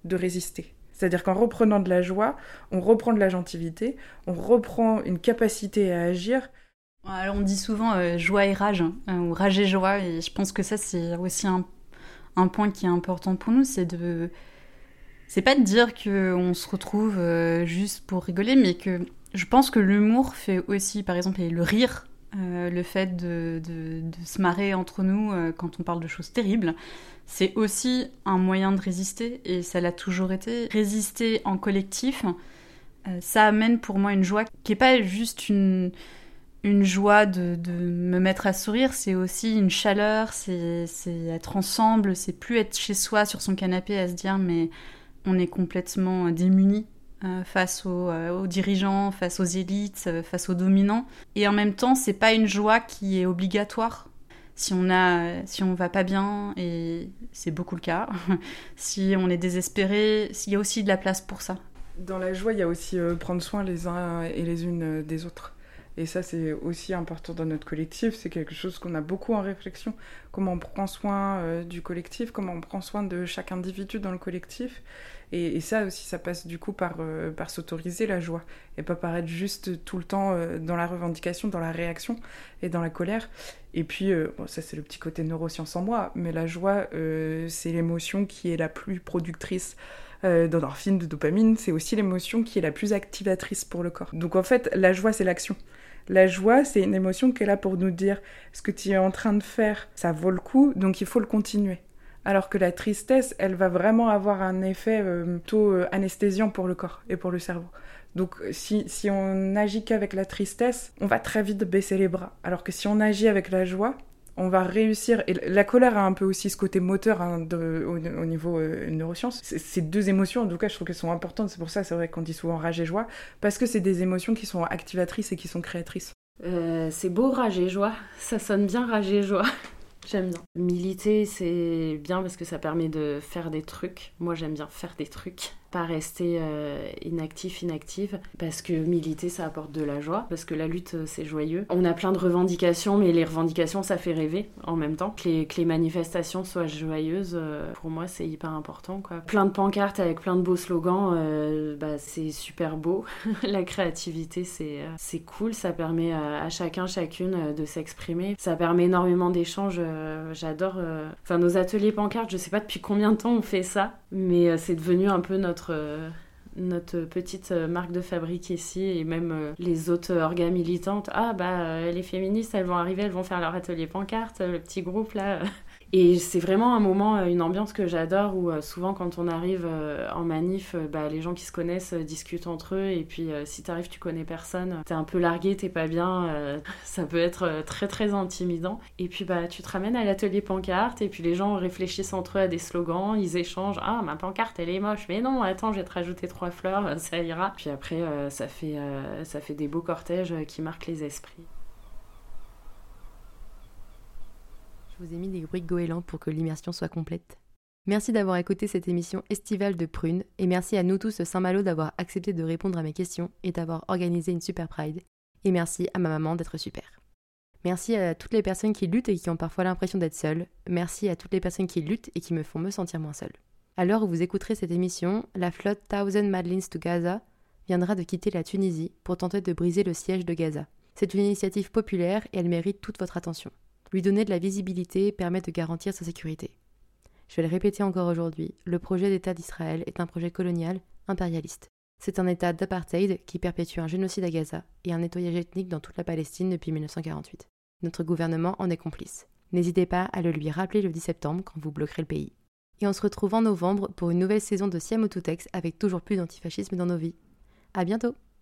de résister. C'est-à-dire qu'en reprenant de la joie, on reprend de la gentilité, on reprend une capacité à agir. Alors on dit souvent euh, joie et rage, hein, ou rage et joie, et je pense que ça c'est aussi un, un point qui est important pour nous, c'est de... C'est pas de dire qu'on se retrouve euh, juste pour rigoler, mais que je pense que l'humour fait aussi, par exemple, et le rire, euh, le fait de, de, de se marrer entre nous euh, quand on parle de choses terribles, c'est aussi un moyen de résister, et ça l'a toujours été. Résister en collectif, euh, ça amène pour moi une joie qui est pas juste une... une joie de, de me mettre à sourire, c'est aussi une chaleur, c'est, c'est être ensemble, c'est plus être chez soi sur son canapé à se dire mais on est complètement démunis euh, face aux, euh, aux dirigeants, face aux élites, euh, face aux dominants. Et en même temps, c'est pas une joie qui est obligatoire. Si on a, si on va pas bien, et c'est beaucoup le cas, si on est désespéré, s'il y a aussi de la place pour ça. Dans la joie, il y a aussi euh, prendre soin les uns et les unes des autres. Et ça, c'est aussi important dans notre collectif. C'est quelque chose qu'on a beaucoup en réflexion. Comment on prend soin euh, du collectif, comment on prend soin de chaque individu dans le collectif. Et, et ça aussi, ça passe du coup par, euh, par s'autoriser la joie. Et pas paraître juste tout le temps euh, dans la revendication, dans la réaction et dans la colère. Et puis, euh, bon, ça c'est le petit côté neurosciences en moi, mais la joie, euh, c'est l'émotion qui est la plus productrice euh, d'endorphine, de dopamine. C'est aussi l'émotion qui est la plus activatrice pour le corps. Donc en fait, la joie, c'est l'action. La joie, c'est une émotion qui est là pour nous dire ce que tu es en train de faire, ça vaut le coup, donc il faut le continuer. Alors que la tristesse, elle va vraiment avoir un effet euh, plutôt euh, anesthésiant pour le corps et pour le cerveau. Donc si, si on n'agit qu'avec la tristesse, on va très vite baisser les bras. Alors que si on agit avec la joie, on va réussir. Et la colère a un peu aussi ce côté moteur hein, de, au, au niveau euh, neurosciences. C'est, ces deux émotions, en tout cas, je trouve qu'elles sont importantes. C'est pour ça, c'est vrai qu'on dit souvent rage et joie, parce que c'est des émotions qui sont activatrices et qui sont créatrices. Euh, c'est beau, rage et joie. Ça sonne bien, rage et joie. J'aime bien. Militer, c'est bien parce que ça permet de faire des trucs. Moi, j'aime bien faire des trucs. Pas rester euh, inactif, inactive. Parce que militer, ça apporte de la joie. Parce que la lutte, c'est joyeux. On a plein de revendications, mais les revendications, ça fait rêver en même temps. Que les, que les manifestations soient joyeuses, euh, pour moi, c'est hyper important, quoi. Plein de pancartes avec plein de beaux slogans, euh, bah, c'est super beau. La créativité, c'est, euh, c'est cool. Ça permet à, à chacun, chacune euh, de s'exprimer. Ça permet énormément d'échanges. Euh, j'adore... Euh... Enfin, nos ateliers pancartes, je sais pas depuis combien de temps on fait ça, mais euh, c'est devenu un peu notre Euh, notre petite marque de fabrique ici, et même euh, les autres orgas militantes. Ah bah euh, les féministes, elles vont arriver, elles vont faire leur atelier pancarte, le petit groupe là. Et c'est vraiment un moment, une ambiance que j'adore, où euh, souvent quand on arrive euh, en manif, euh, bah, les gens qui se connaissent euh, discutent entre eux, et puis euh, si t'arrives, tu connais personne, t'es un peu largué, t'es pas bien, euh, ça peut être euh, très très intimidant. Et puis bah tu te ramènes à l'atelier pancarte, et puis les gens réfléchissent entre eux à des slogans, ils échangent. Ah, ma pancarte elle est moche, mais non, attends, je vais te rajouter trois fleurs, ça ira. Puis après, euh, ça fait, euh, ça fait des beaux cortèges qui marquent les esprits. Je vous ai mis des bruits goélands pour que l'immersion soit complète. Merci d'avoir écouté cette émission estivale de Prune, et merci à nous tous de Saint-Malo d'avoir accepté de répondre à mes questions et d'avoir organisé une super Pride. Et merci à ma maman d'être super. Merci à toutes les personnes qui luttent et qui ont parfois l'impression d'être seules. Merci à toutes les personnes qui luttent et qui me font me sentir moins seule. À l'heure où vous écouterez cette émission, la flotte Thousand Madeleines to Gaza viendra de quitter la Tunisie pour tenter de briser le siège de Gaza. C'est une initiative populaire et elle mérite toute votre attention. Lui donner de la visibilité permet de garantir sa sécurité. Je vais le répéter encore aujourd'hui, le projet d'État d'Israël est un projet colonial, impérialiste. C'est un État d'apartheid qui perpétue un génocide à Gaza et un nettoyage ethnique dans toute la Palestine depuis mille neuf cent quarante-huit. Notre gouvernement en est complice. N'hésitez pas à le lui rappeler le dix septembre quand vous bloquerez le pays. Et on se retrouve en novembre pour une nouvelle saison de Siam au Toutex avec toujours plus d'antifascisme dans nos vies. À bientôt!